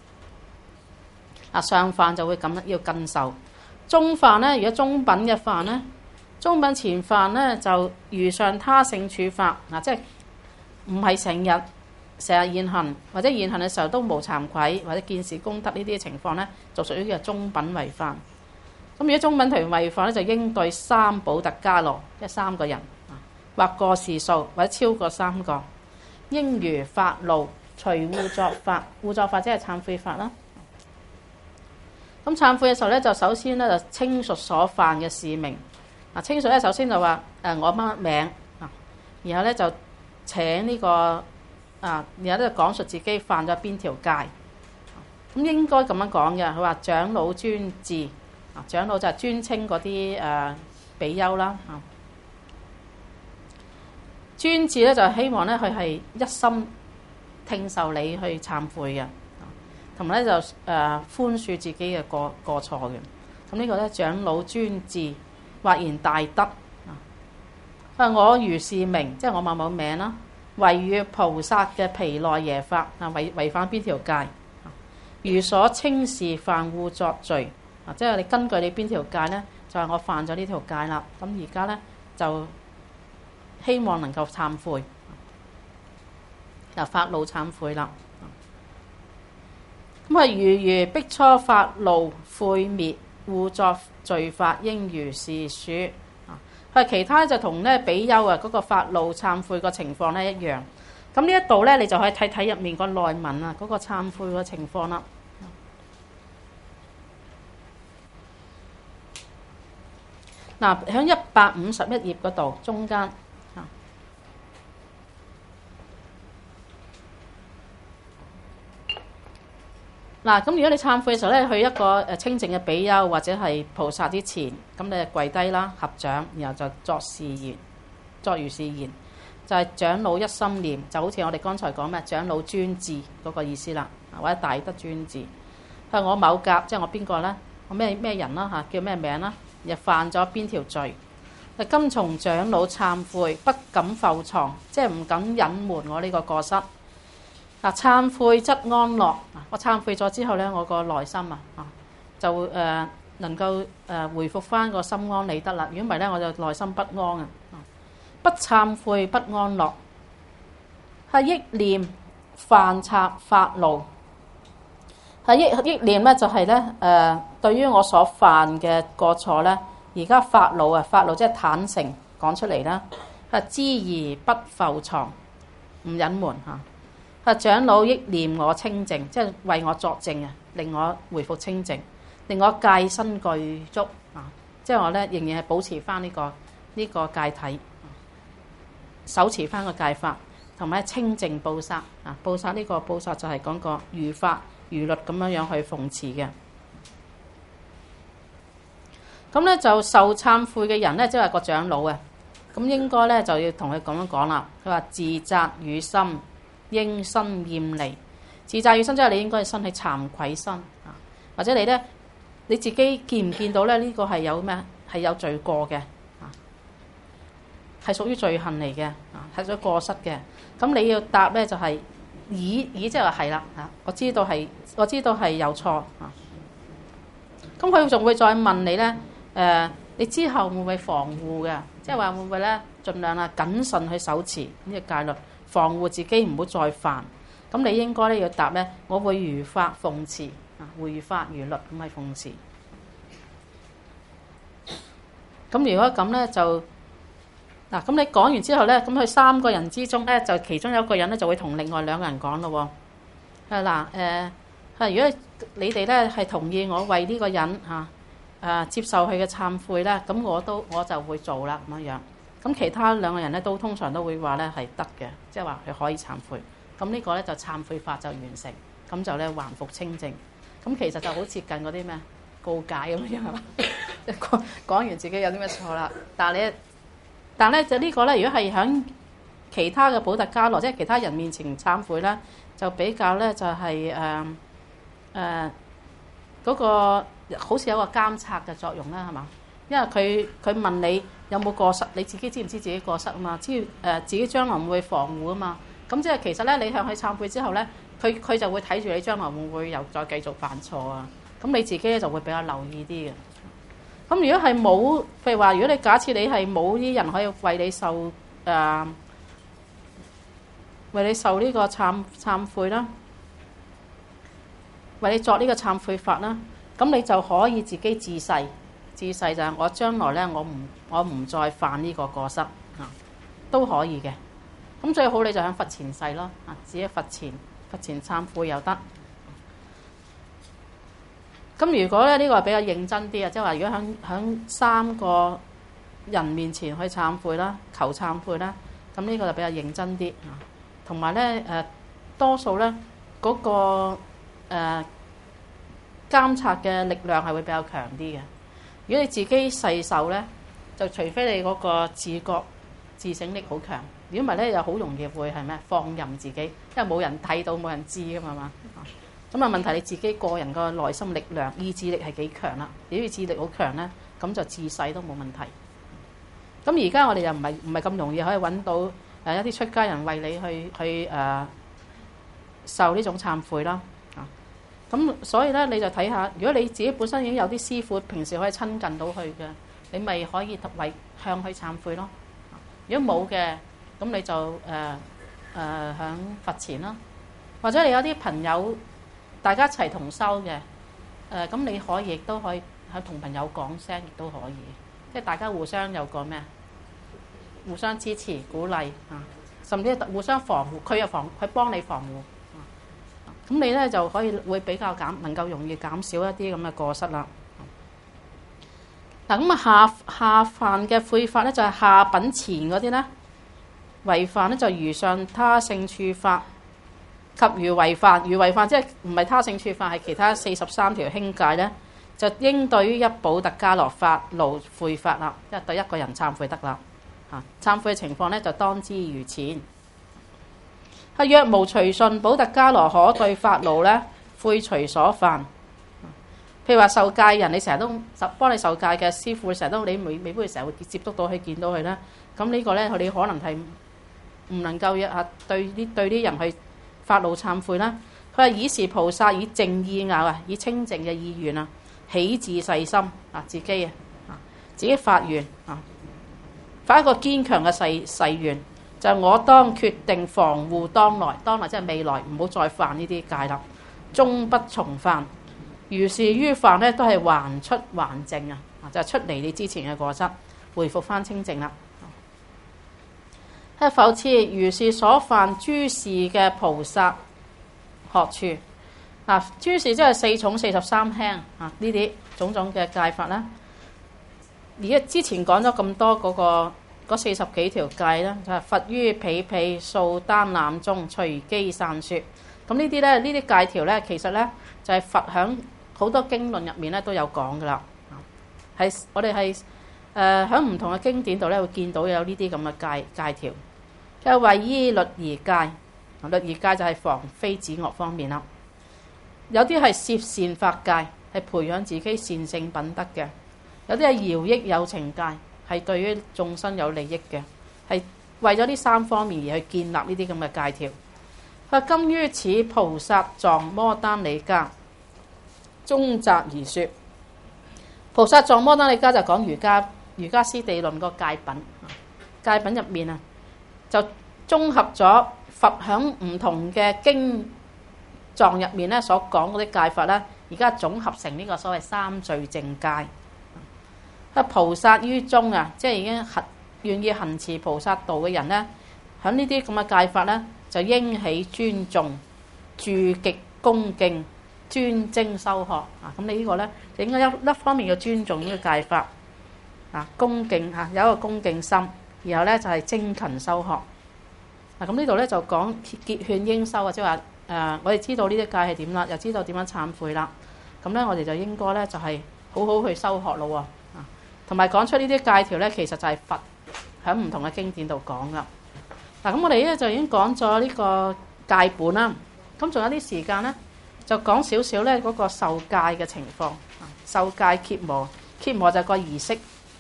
啊，上犯就會咁啦，要更受。中犯咧，如果中品嘅犯咧，中品前犯咧就如上他勝處法，嗱，即係唔係成日成日現行，或者現行嘅時候都無慚愧，或者見是功德呢啲情況咧，就屬於叫中品違犯。咁如果中品同違犯咧，就應對三補特伽羅，即係三個人，或過時數，或者超過三個，應如發露，除互作法，互作法即係懺悔法啦。咁懺悔嘅時候咧，就首先咧就稱述所犯嘅事名。啊，稱述咧首先就話誒我乜乜名啊，然後咧就請呢個啊，然後咧就講述自己犯咗邊條戒。咁應該咁樣講嘅，佢話長老尊智啊，長老就係尊稱嗰啲誒比丘啦。啊，尊字咧就希望咧佢係一心聽受你去懺悔嘅，同埋咧就誒寬恕自己嘅過過錯嘅。咁呢個咧長老尊字或然大德啊，我如是名，即係我某某名啦，違越菩薩嘅毗奈耶法啊，違違反邊條戒？如所稱是犯護作罪啊，即係你根據你邊條戒咧，就係、是、我犯咗呢條戒啦。咁而家咧就希望能夠懺悔，就發怒懺悔啦。咁啊，如如苾芻發怒悔滅護作罪法，應如是說啊。佢其他就同咧比丘啊嗰個發怒懺悔個情況咧一樣。咁呢一度咧，你就可以睇睇入面個內文啊，嗰個懺悔個情況啦。嗱，喺一百五十一頁嗰度中間啊，嗱，咁如果你懺悔嘅時候咧，去一個誒清淨嘅比丘或者係菩薩之前，咁你就跪低啦，合掌，然後就作是言，作如是言。就係長老一心念，就好似我哋剛才講咩長老尊智嗰個意思啦，或者大德尊智。係我某甲，即係我邊個咧？我咩咩人啦嚇？叫咩名啦？又犯咗邊條罪？今從長老懺悔，不敢覆藏，即係唔敢隱瞞我呢個過失。嗱，懺悔則安樂。我懺悔咗之後咧，我個內心啊，就誒、呃、能夠誒回復翻個心安理得啦。如果唔係咧，我就內心不安啊。不懺悔不安樂，係憶念犯賊發怒。係憶憶念咧，就係咧誒，對於我所犯嘅過錯咧，而家發怒啊，發怒即係坦誠講出嚟啦。係知而不覆藏，唔隱瞞嚇。係長老憶念我清淨，即係為我作證啊，令我回復清淨，令我戒身具足啊，即係我咧仍然係保持翻呢個呢個戒體。手持翻個戒法，同埋清淨布薩啊！布薩呢個布薩就係講個如法如律咁樣樣去奉持嘅。咁咧就受懺悔嘅人咧，即係個長老啊。咁應該咧就要同佢咁樣講啦。佢話自責與心應身厭離，自責與心即係你應該係生起慚愧心啊，或者你咧你自己見唔見到咧？呢個係有咩？係有罪過嘅。係屬於罪行嚟嘅，啊，係咗過失嘅。咁你要答咧就係以以即係話係啦，嚇，我知道係我知道係有錯啊。咁佢仲會再問你咧，誒、呃，你之後會唔會防護嘅？即係話會唔會咧，盡量啊謹慎去守持呢個戒律，防護自己唔好再犯。咁你應該咧要答咧，我會如法奉持啊，會如法如律咁去奉持。咁如果咁咧就。嗱，咁你講完之後咧，咁佢三個人之中咧，就其中有一個人咧，就會同另外兩個人講咯喎。係嗱，誒，係如果你哋咧係同意我為呢個人嚇誒接受佢嘅懺悔咧，咁我都我就會做啦咁樣樣。咁其他兩個人咧都通常都會話咧係得嘅，即係話佢可以懺悔。咁呢個咧就懺悔法就完成，咁就咧還復清淨。咁其實就好接近嗰啲咩告解咁樣係嘛？講講完自己有啲咩錯啦，但係你。但咧就呢個咧，如果係喺其他嘅補特伽羅，即係其他人面前懺悔咧，就比較咧就係誒誒嗰個好似有個監察嘅作用啦，係嘛？因為佢佢問你有冇過失，你自己知唔知自己過失啊嘛？知誒、呃、自己將來會唔會防護啊嘛？咁即係其實咧，你向佢懺悔之後咧，佢佢就會睇住你將來會唔會又再繼續犯錯啊？咁你自己咧就會比較留意啲嘅。咁如果係冇，譬如話，如果你假設你係冇啲人可以為你受誒、呃，為你受呢個懺懺悔啦，為你作呢個懺悔法啦，咁你就可以自己自誓，自誓就係我將來咧，我唔我唔再犯呢個過失啊，都可以嘅。咁最好你就喺佛前誓咯，啊，自己佛前佛前懺悔又得。咁如果咧呢個係比較認真啲啊，即係話如果喺喺三個人面前去懺悔啦，求懺悔啦，咁呢個就比較認真啲啊。同埋咧誒，多數咧嗰個誒監察嘅力量係會比較強啲嘅。 如果你自己細受咧，就除非你嗰個自覺自省力好強，如果唔係咧，又好容易會係咩放任自己，因為冇人睇到冇人知噶嘛嘛。咁啊問題你自己個人個內心力量意志力係幾強啦？如果意志力好強咧，咁就自細都冇問題。咁而家我哋又唔係唔係咁容易可以揾到誒一啲出家人為你去去誒、呃、受呢種懺悔啦。啊，咁所以咧你就睇下，如果你自己本身已經有啲師傅，平時可以親近到佢嘅，你咪可以為向佢懺悔咯。如果冇嘅，咁你就誒誒喺佛前啦，或者你有啲朋友大家一齊同修嘅，誒、呃、咁你可以亦都可以喺同朋友講聲，亦都可以，即係大家互相有個咩，互相支持鼓勵啊，甚至互相防護，佢又防佢幫你防護，咁、啊、你咧就可以會比較減能夠容易減少一啲咁嘅過失啦。嗱，咁啊下下犯嘅悔法咧就係、是、下品前嗰啲咧，違犯咧就如上他勝處法及如違犯，如違犯即係唔係他勝處法，係其他四十三條輕戒咧，就應對於一補特伽羅法勞悔法啦，即係對一個人懺悔得啦。嚇，懺悔嘅情況咧就當知如前。係若無隨順補特伽羅可對法勞咧悔隨所犯。譬如話受戒人，你成日都幫你受戒嘅師傅，成日都你未未必會成日會接觸到佢見到佢啦。咁呢個咧，你可能係唔能夠啊對啲對啲人去發怒懺悔啦。佢話以是菩薩以淨意拗啊，以清淨嘅意願啊，起自誓心啊，自己啊自己發願啊，發一個堅強嘅誓誓願，就係、是、我當決定防護當來，當來即係未來，唔好再犯呢啲戒啦，終不重犯。如是於犯咧，都係還出還淨啊！就係、是、出離你之前嘅過失，回復翻清淨啦。係復次，如是所犯諸事嘅菩薩學處啊，諸事即係四重四十三輕啊，呢啲種種嘅戒法啦。而家之前講咗咁多嗰、那個嗰四十幾條戒啦，就係、是、佛於彼彼數單濫中隨機散説。咁呢啲咧，呢啲戒條咧，其實咧就係、是、佛響好多經論入面咧都有講噶啦，係我哋係誒喺唔同嘅經典度咧會見到有呢啲咁嘅戒戒條。就為依律儀戒，律儀戒就係防非止惡方面啦。有啲係攝善法戒，係培養自己善性品德嘅；有啲係饒益有情戒，係對於眾生有利益嘅，係為咗呢三方面而去建立呢啲咁嘅戒條。佢今於此菩薩藏摩單利迦中集而說，菩薩藏摩單利迦就講瑜伽瑜伽師地論個戒品，戒品入面啊就綜合咗佛響唔同嘅經藏入面咧所講嗰啲戒法咧，而家總合成呢個所謂三聚淨戒。啊，菩薩於中啊，即係已經行願意行持菩薩道嘅人咧，響呢啲咁嘅戒法咧，就應起尊重、住極恭敬、專精修學啊！咁你呢個咧，就應該一一方面要尊重呢個戒法啊，恭敬嚇，有一個恭敬心，然後咧就係精勤修學。嗱，咁呢度咧就講結勸應修啊，即係話誒，我哋知道呢啲戒係點啦，又知道點樣懺悔啦。咁咧，我哋就應該咧就係好好去修學咯喎啊，同埋講出呢啲戒條咧，其實就係佛喺唔同嘅經典度講噶。嗱，咁我哋咧就已經講咗呢個戒本啦。咁仲有啲時間咧，就講少少咧嗰個受戒嘅情況。受戒羯磨，羯磨就係個儀式。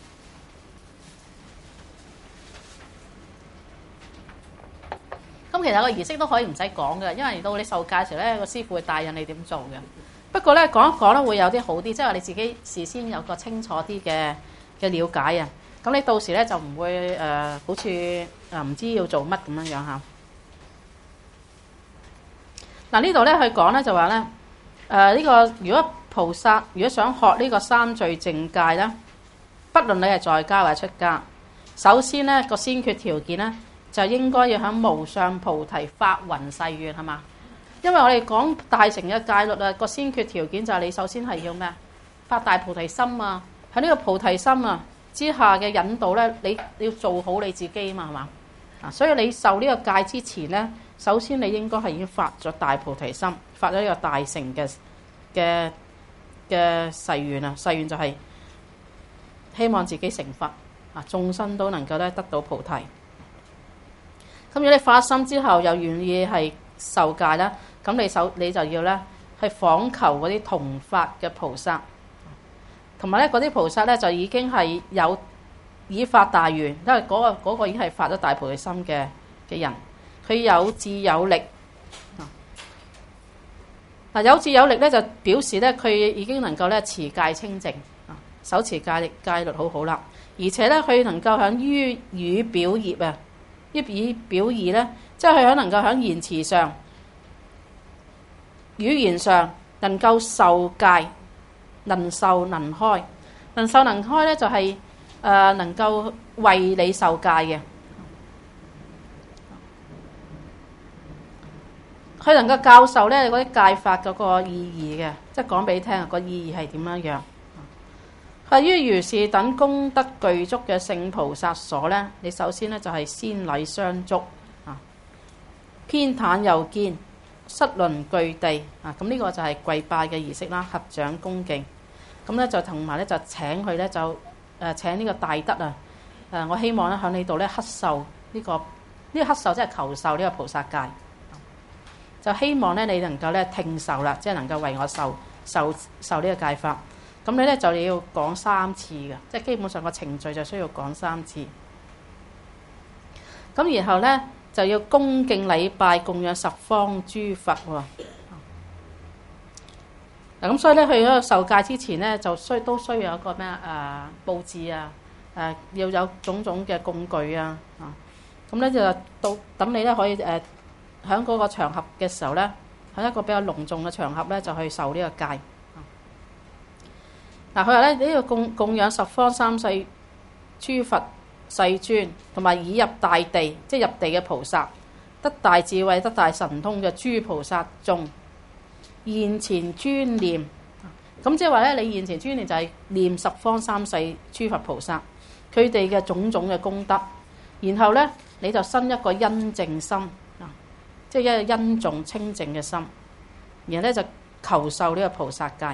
咁其實個儀式都可以唔使講嘅，因為到你受戒時咧，個師傅會帶引你點做嘅。不過咧講一講咧會有啲好啲，即係話你自己事先有個清楚啲嘅嘅了解啊。咁你到時咧就唔會誒、呃，好似誒唔知要做乜咁樣樣嚇。嗱，呢度咧佢講咧就話咧誒呢個如果菩薩如果想學呢個三聚淨戒咧，不論你係在家或者出家，首先咧個先決條件咧就應該要喺無上菩提發雲誓願係嘛？因為我哋講大乘嘅戒律啊，個先決條件就係你首先係要咩？發大菩提心啊！喺呢個菩提心啊之下嘅引導咧，你要做好你自己啊嘛係嘛？啊，所以你受呢個戒之前咧，首先你應該係已經發咗大菩提心，發咗呢個大乘嘅嘅嘅誓願啊！誓願就係希望自己成佛啊，眾生都能夠咧得到菩提。咁如果你發心之後又願意係受戒啦，咁你首你就要咧去訪求嗰啲同法嘅菩薩，同埋咧嗰啲菩薩咧就已經係有已發大願，因為嗰個嗰個已經係發咗大菩提心嘅嘅人，佢有智有力。嗱，有智有力咧就表示咧佢已經能夠咧持戒清淨，手持戒力戒律好好啦，而且咧佢能夠喺於語表業啊，於語表義咧，即係佢能夠喺言辭上、語言上能夠受戒，能受能開，能受能開咧就係、是、誒、呃、能夠為你受戒嘅。佢能夠教授咧嗰啲戒法嗰個意義嘅，即係講俾你聽個意義係點樣樣。係於如是等功德具足嘅聖菩薩所咧，你首先咧就係先禮相足啊，偏袒右肩，膝輪具地啊，咁呢個就係跪拜嘅儀式啦，合掌恭敬。咁咧就同埋咧就請佢咧就誒請呢個大德啊誒，我希望咧喺呢度咧乞受呢個呢個乞受即係求受呢個菩薩戒。就希望咧，你能夠咧聽受啦，即係能夠為我受受受呢個戒法。咁你咧就要講三次嘅，即係基本上個程序就需要講三次。咁然後咧就要恭敬禮拜供養十方諸佛喎。嗱咁所以咧，去嗰個受戒之前咧，就需都需要有一個咩啊誒佈置啊誒，要有種種嘅供具啊啊。咁咧就到等你咧可以誒。喺嗰個場合嘅時候咧，喺一個比較隆重嘅場合咧，就去受呢個戒。嗱，佢話咧呢個供供養十方三世諸佛世尊，同埋已入大地，即係入地嘅菩薩，得大智慧、得大神通嘅諸菩薩眾，現前專念。咁即係話咧，你現前專念就係念十方三世諸佛菩薩，佢哋嘅種種嘅功德，然後咧你就生一個恩淨心。即係一個恩重清淨嘅心，然後咧就求受呢個菩薩戒。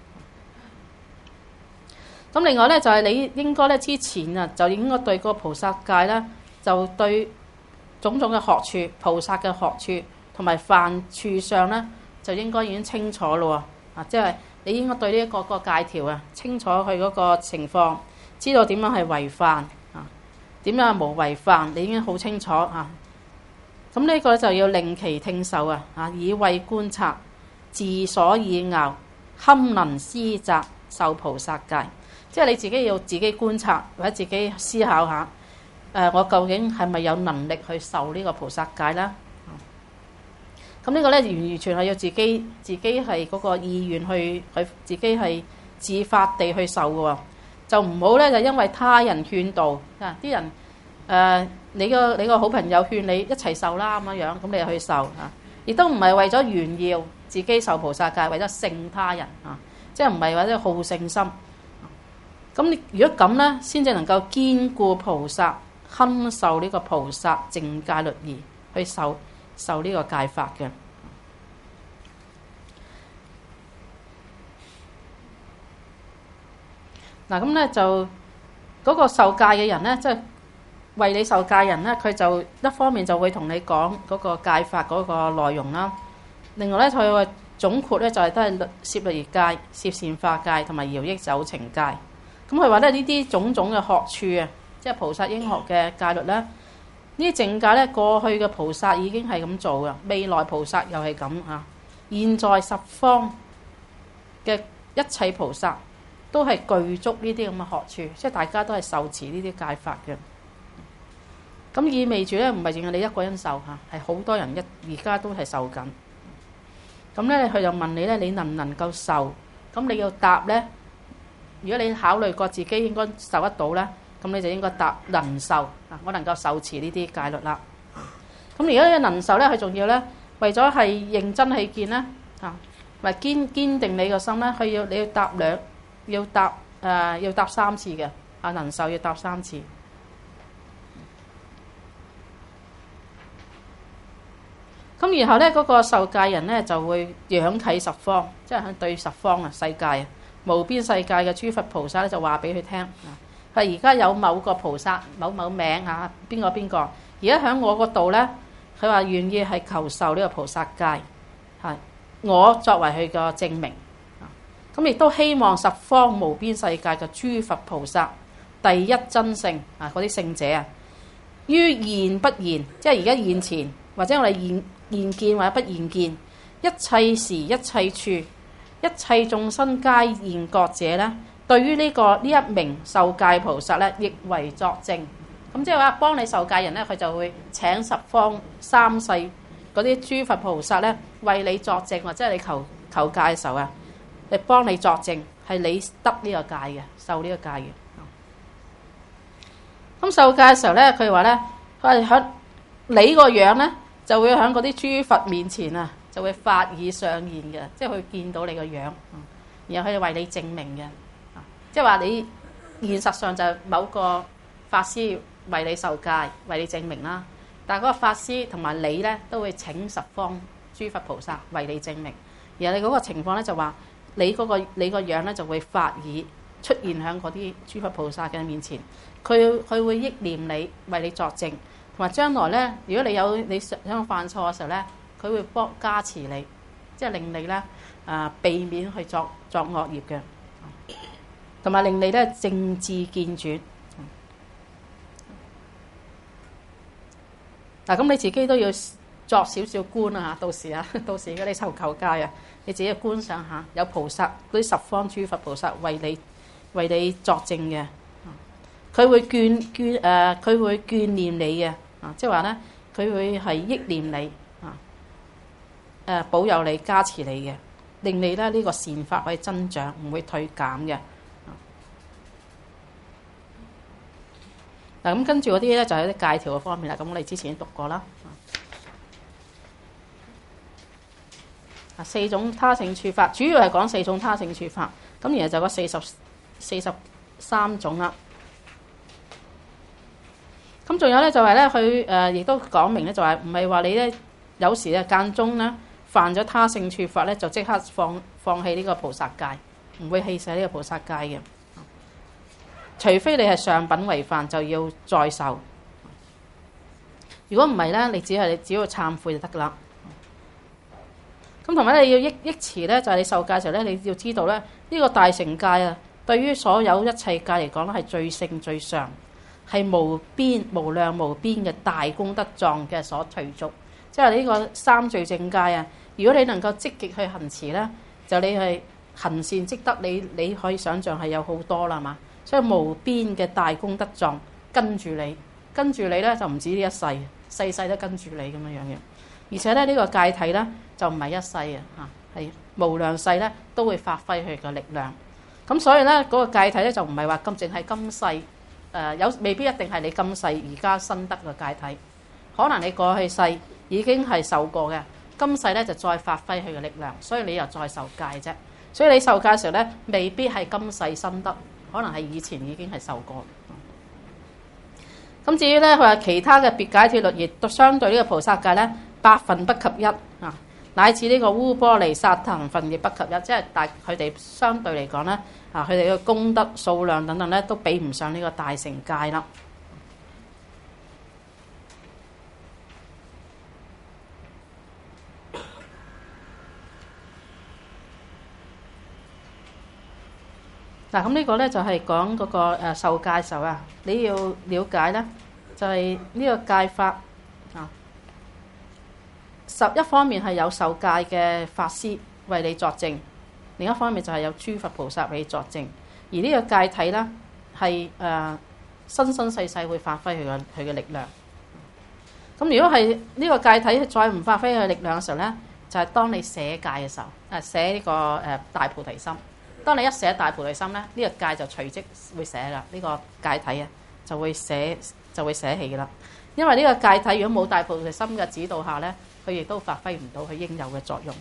咁另外咧就係你應該咧之前啊，就應該對個菩薩戒咧，就對種種嘅學處、菩薩嘅學處同埋犯處上咧，就應該已經清楚咯喎。啊，即係你應該對呢一個個戒條啊，清楚佢嗰個情況，知道點樣係違犯啊，點樣係無違犯，你已經好清楚啊。咁呢個就要令其聽受啊！啊，以慧觀察，自所以拗，堪能思擇受菩薩戒。即係你自己要自己觀察，或者自己思考下，誒、呃，我究竟係咪有能力去受呢個菩薩戒咧？咁呢個咧完完全係要自己自己係嗰個意願去去自己係自發地去受嘅喎，就唔好咧就因為他人勸導啊，啲人誒。呃你個你個好朋友勸你一齊受啦咁樣樣，咁你就去受嚇，亦都唔係為咗炫耀自己受菩薩戒，為咗勝他人嚇，即係唔係為咗好勝心。咁你如果咁咧，先至能夠堅固菩薩堪受呢個菩薩淨戒律儀去受受呢個戒法嘅。嗱咁咧就嗰個受戒嘅人咧，即係。為你受戒人咧，佢就一方面就會同你講嗰個戒法嗰個內容啦。另外咧，佢個總括咧就係都係攝律儀戒、攝善化戒同埋饒益有情戒。咁佢話咧呢啲種種嘅學處啊，即係菩薩應學嘅戒律咧，呢啲淨戒咧過去嘅菩薩已經係咁做嘅，未來菩薩又係咁啊。現在十方嘅一切菩薩都係具足呢啲咁嘅學處，即係大家都係受持呢啲戒法嘅。咁意味住咧，唔係淨係你一個人受嚇，係好多人一而家都係受緊。咁咧，佢就問你咧，你能唔能夠受？咁你要答咧。如果你考慮過自己應該受得到咧，咁你就應該答能受啊！我能夠受持呢啲戒律啦。咁而家能受咧，佢仲要咧，為咗係認真起見咧嚇，咪堅堅定你個心咧，佢要你要答兩要答誒、呃、要答三次嘅啊，能受要答三次。咁然後咧，嗰個受戒人咧就會仰啟十方，即係對十方啊世界啊無邊世界嘅諸佛菩薩咧就話俾佢聽啊， 佢而家有某個菩薩某某名嚇，邊個邊個，而家喺我嗰度咧，佢話願意係求受呢個菩薩戒，係我作為佢個證明。咁亦都希望十方無邊世界嘅諸佛菩薩第一真聖啊，嗰啲聖者啊，於現不現，即係而家現前，或者我哋現現見或者不現見，一切時一切處，一切眾生皆現覺者咧，對於呢、這個呢一名受戒菩薩咧，亦為作證。咁即係話幫你受戒人咧，佢就會請十方三世嗰啲諸佛菩薩咧，為你作證，或者係你求求戒嘅時候啊，嚟幫你作證，係你得呢個戒嘅，受呢個戒嘅。咁受戒嘅時候咧，佢話咧，佢係喺你個樣咧，就會喺嗰啲諸佛面前啊，就會法爾相現嘅，即係佢見到你個樣，然後佢哋為你證明嘅，即係話你現實上就某個法師為你受戒，為你證明啦。但係嗰個法師同埋你咧，都會請十方諸佛菩薩為你證明。然後你嗰個情況咧就話，你嗰個你個樣咧就會法爾出現喺嗰啲諸佛菩薩嘅面前，佢佢會憶念你，為你作證，同埋將來咧，如果你有你想犯錯嘅時候咧，佢會幫加持你，即係令你咧啊避免去作作惡業嘅，同埋令你咧正智見轉。嗱，咁你自己都要作少少觀啊嚇，到時啊，到時如果你受求戒啊，你自己觀賞下，有菩薩嗰啲十方諸佛菩薩為你為你作證嘅，佢會眷眷誒，佢、呃、會眷念你嘅啊，即係話咧，佢會係憶念你啊，誒保佑你加持你嘅，令你咧呢、這個善法可以增長，唔會退減嘅。嗱，咁跟住嗰啲咧就係啲戒條嘅方面啦。咁我哋之前已經讀過啦。啊，四種他勝處法，主要係講四種他勝處法。咁然後就嗰四十四十三種啦。咁仲有咧就係咧，佢誒亦都講明咧，就係唔係話你咧有時咧間中咧犯咗他勝處法咧，就即刻放放棄呢個菩薩戒，唔會棄捨呢個菩薩戒嘅。除非你係上品違犯，就要再受。如果唔係咧，你只係只要懺悔就得噶啦。咁同埋你要憶憶持咧，就係你受戒嘅時候咧，你要知道咧，呢個大乘戒啊，對於所有一切戒嚟講咧，係最勝最上，係無邊無量無邊嘅大功德狀嘅所隨逐。即係呢個三聚正戒啊，如果你能夠積極去行持咧，就你係行善積德，你你可以想象係有好多啦嘛。所以無邊嘅大功德狀跟住你，跟住你咧就唔止呢一世，世世都跟住你咁樣樣嘅。而且咧呢個戒體咧就唔係一世啊，嚇係無量世咧都會發揮佢嘅力量。咁所以咧嗰個戒體咧就唔係話咁淨係今世誒有，未必一定係你今世而家新得嘅戒體，可能你過去世已經係受過嘅，今世咧就再發揮佢嘅力量，所以你又再受戒啫。所以你受戒嘅時候咧，未必係今世新得。可能係以前已經係受過。咁至於咧，佢話其他嘅別解脫律儀，相對呢個菩薩戒咧，百分不及一啊，乃至呢個烏波離薩騰分亦不及一，即係大佢哋相對嚟講咧啊，佢哋嘅功德數量等等咧，都比唔上呢個大乘戒啦。嗱，咁呢個咧就係講嗰個誒受戒嘅時候啊，你要了解咧，就係呢個戒法啊。十一方面係有受戒嘅法師為你作證，另一方面就係有諸佛菩薩為你作證。而呢個戒體咧係誒生生世世會發揮佢嘅佢嘅力量。咁如果係呢個戒體再唔發揮佢嘅力量嘅時候咧，就係當你捨戒嘅時候，誒捨呢個誒大菩提心。當你一捨大菩提心咧，呢、這個戒就隨即會捨啦。呢、這個戒體啊，就會捨就會捨棄噶啦。因為呢個戒體如果冇大菩提心嘅指導下咧，佢亦都發揮唔到佢應有嘅作用。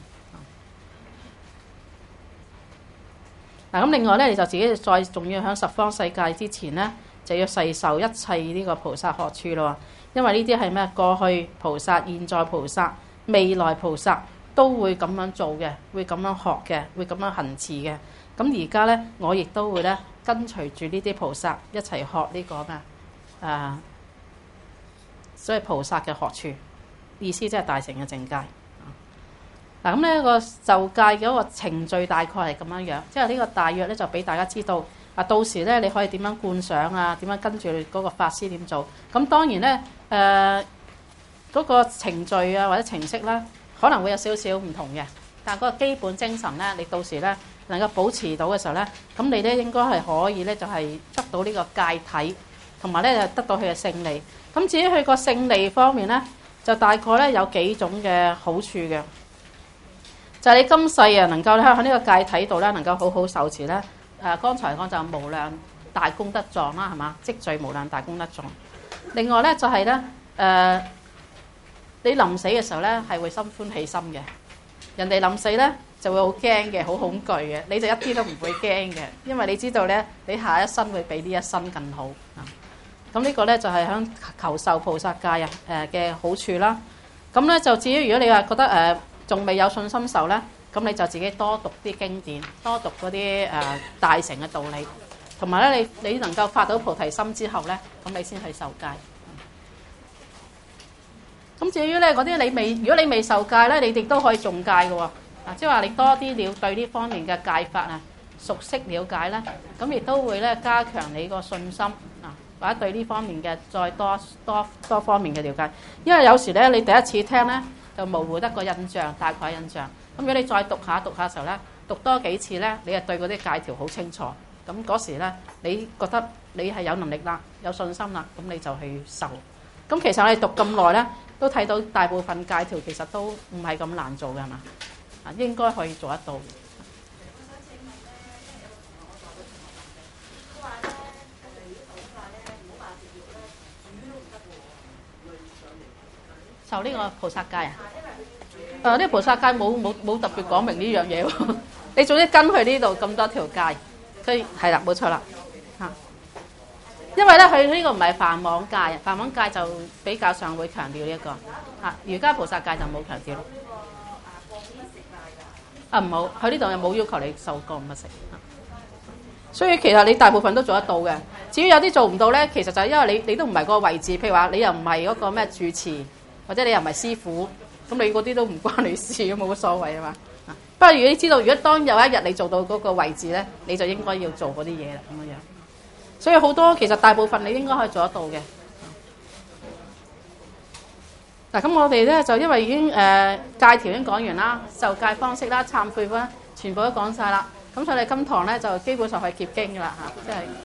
嗱，咁另外咧，你就自己再仲要喺十方世界之前咧，就要誓受一切呢個菩薩學處咯。因為呢啲係咩？過去菩薩、現在菩薩、未來菩薩都會咁樣做嘅，會咁樣學嘅，會咁樣行持嘅。咁而家咧，我亦都會咧跟隨住呢啲菩薩一齊學呢個咩誒，所以菩薩嘅學處意思即係大乘嘅正戒。嗱，咁呢個受戒嘅一個程序大概係咁樣樣，即係呢個大約咧就俾大家知道。啊，到時咧你可以點樣觀想啊？點樣跟住嗰個法師點做？咁當然咧，誒、呃、嗰、嗰個程序啊或者程式咧，可能會有少少唔同嘅。但係嗰個基本精神咧，你到時咧能夠保持到嘅時候咧，咁你咧應該係可以咧就係得到呢個戒體，同埋咧就得到佢嘅勝利。咁至於佢個勝利方面咧，就大概咧有幾種嘅好處嘅，就係、是、你今世啊能夠咧喺呢個戒體度咧能夠好好受持咧。誒、呃，剛才講就無量大功德狀啦，係嘛？積聚無量大功德狀。另外咧就係、是、咧，誒、呃，你臨死嘅時候咧係會心歡喜心嘅。人哋臨死咧就會好驚嘅，好恐懼嘅。你就一啲都唔會驚嘅，因為你知道咧，你下一生會比呢一生更好啊。咁呢個咧就係喺求受菩薩戒啊誒嘅好處啦。咁咧就至於如果你話覺得誒仲未有信心受咧。咁你就自己多讀啲經典，多讀嗰啲誒大乘嘅道理，同埋咧你你能夠發到菩提心之後咧，咁你先去受戒。咁至於咧嗰啲你未，如果你未受戒咧，你亦都可以誦戒嘅喎。啊，即係話你多啲了對呢方面嘅戒法啊，熟悉了解咧，咁亦都會咧加強你個信心啊，或者對呢方面嘅再多多多方面嘅了解。因為有時咧你第一次聽咧就模糊得個印象，大概印象。咁如果你再讀下讀下嘅時候咧，讀多幾次咧，你就對嗰啲戒條好清楚。咁嗰時咧，你覺得你係有能力啦，有信心啦，咁你就去受。咁其實我哋讀咁耐咧，都睇到大部分戒條其實都唔係咁難做嘅，係嘛？啊，應該可以做得到。受呢個菩薩戒啊？誒、呃，呢、這個菩薩戒冇冇冇特別講明呢樣嘢喎。你總之跟佢呢度咁多條戒，佢係啦，冇錯啦嚇。因為咧，佢呢個唔係梵網戒，梵網戒就比較上會強調呢、這、一個嚇。瑜伽菩薩戒就冇強調。啊，唔好，佢呢度又冇要求你受過唔食。所以其實你大部分都做得到嘅。至於有啲做唔到咧，其實就係因為你你都唔係嗰個位置，譬如話你又唔係嗰個咩住持，或者你又唔係師傅。咁你嗰啲都唔關你事，咁冇乜所謂啊嘛。不過如果你知道，如果當有一日你做到嗰個位置咧，你就應該要做嗰啲嘢啦，咁樣樣。所以好多其實大部分你應該可以做得到嘅。嗱，咁我哋咧就因為已經誒、呃、戒條已經講完啦，受戒方式啦、懺悔啦，全部都講晒啦。咁所以你今堂咧就基本上係結經噶啦嚇，即係。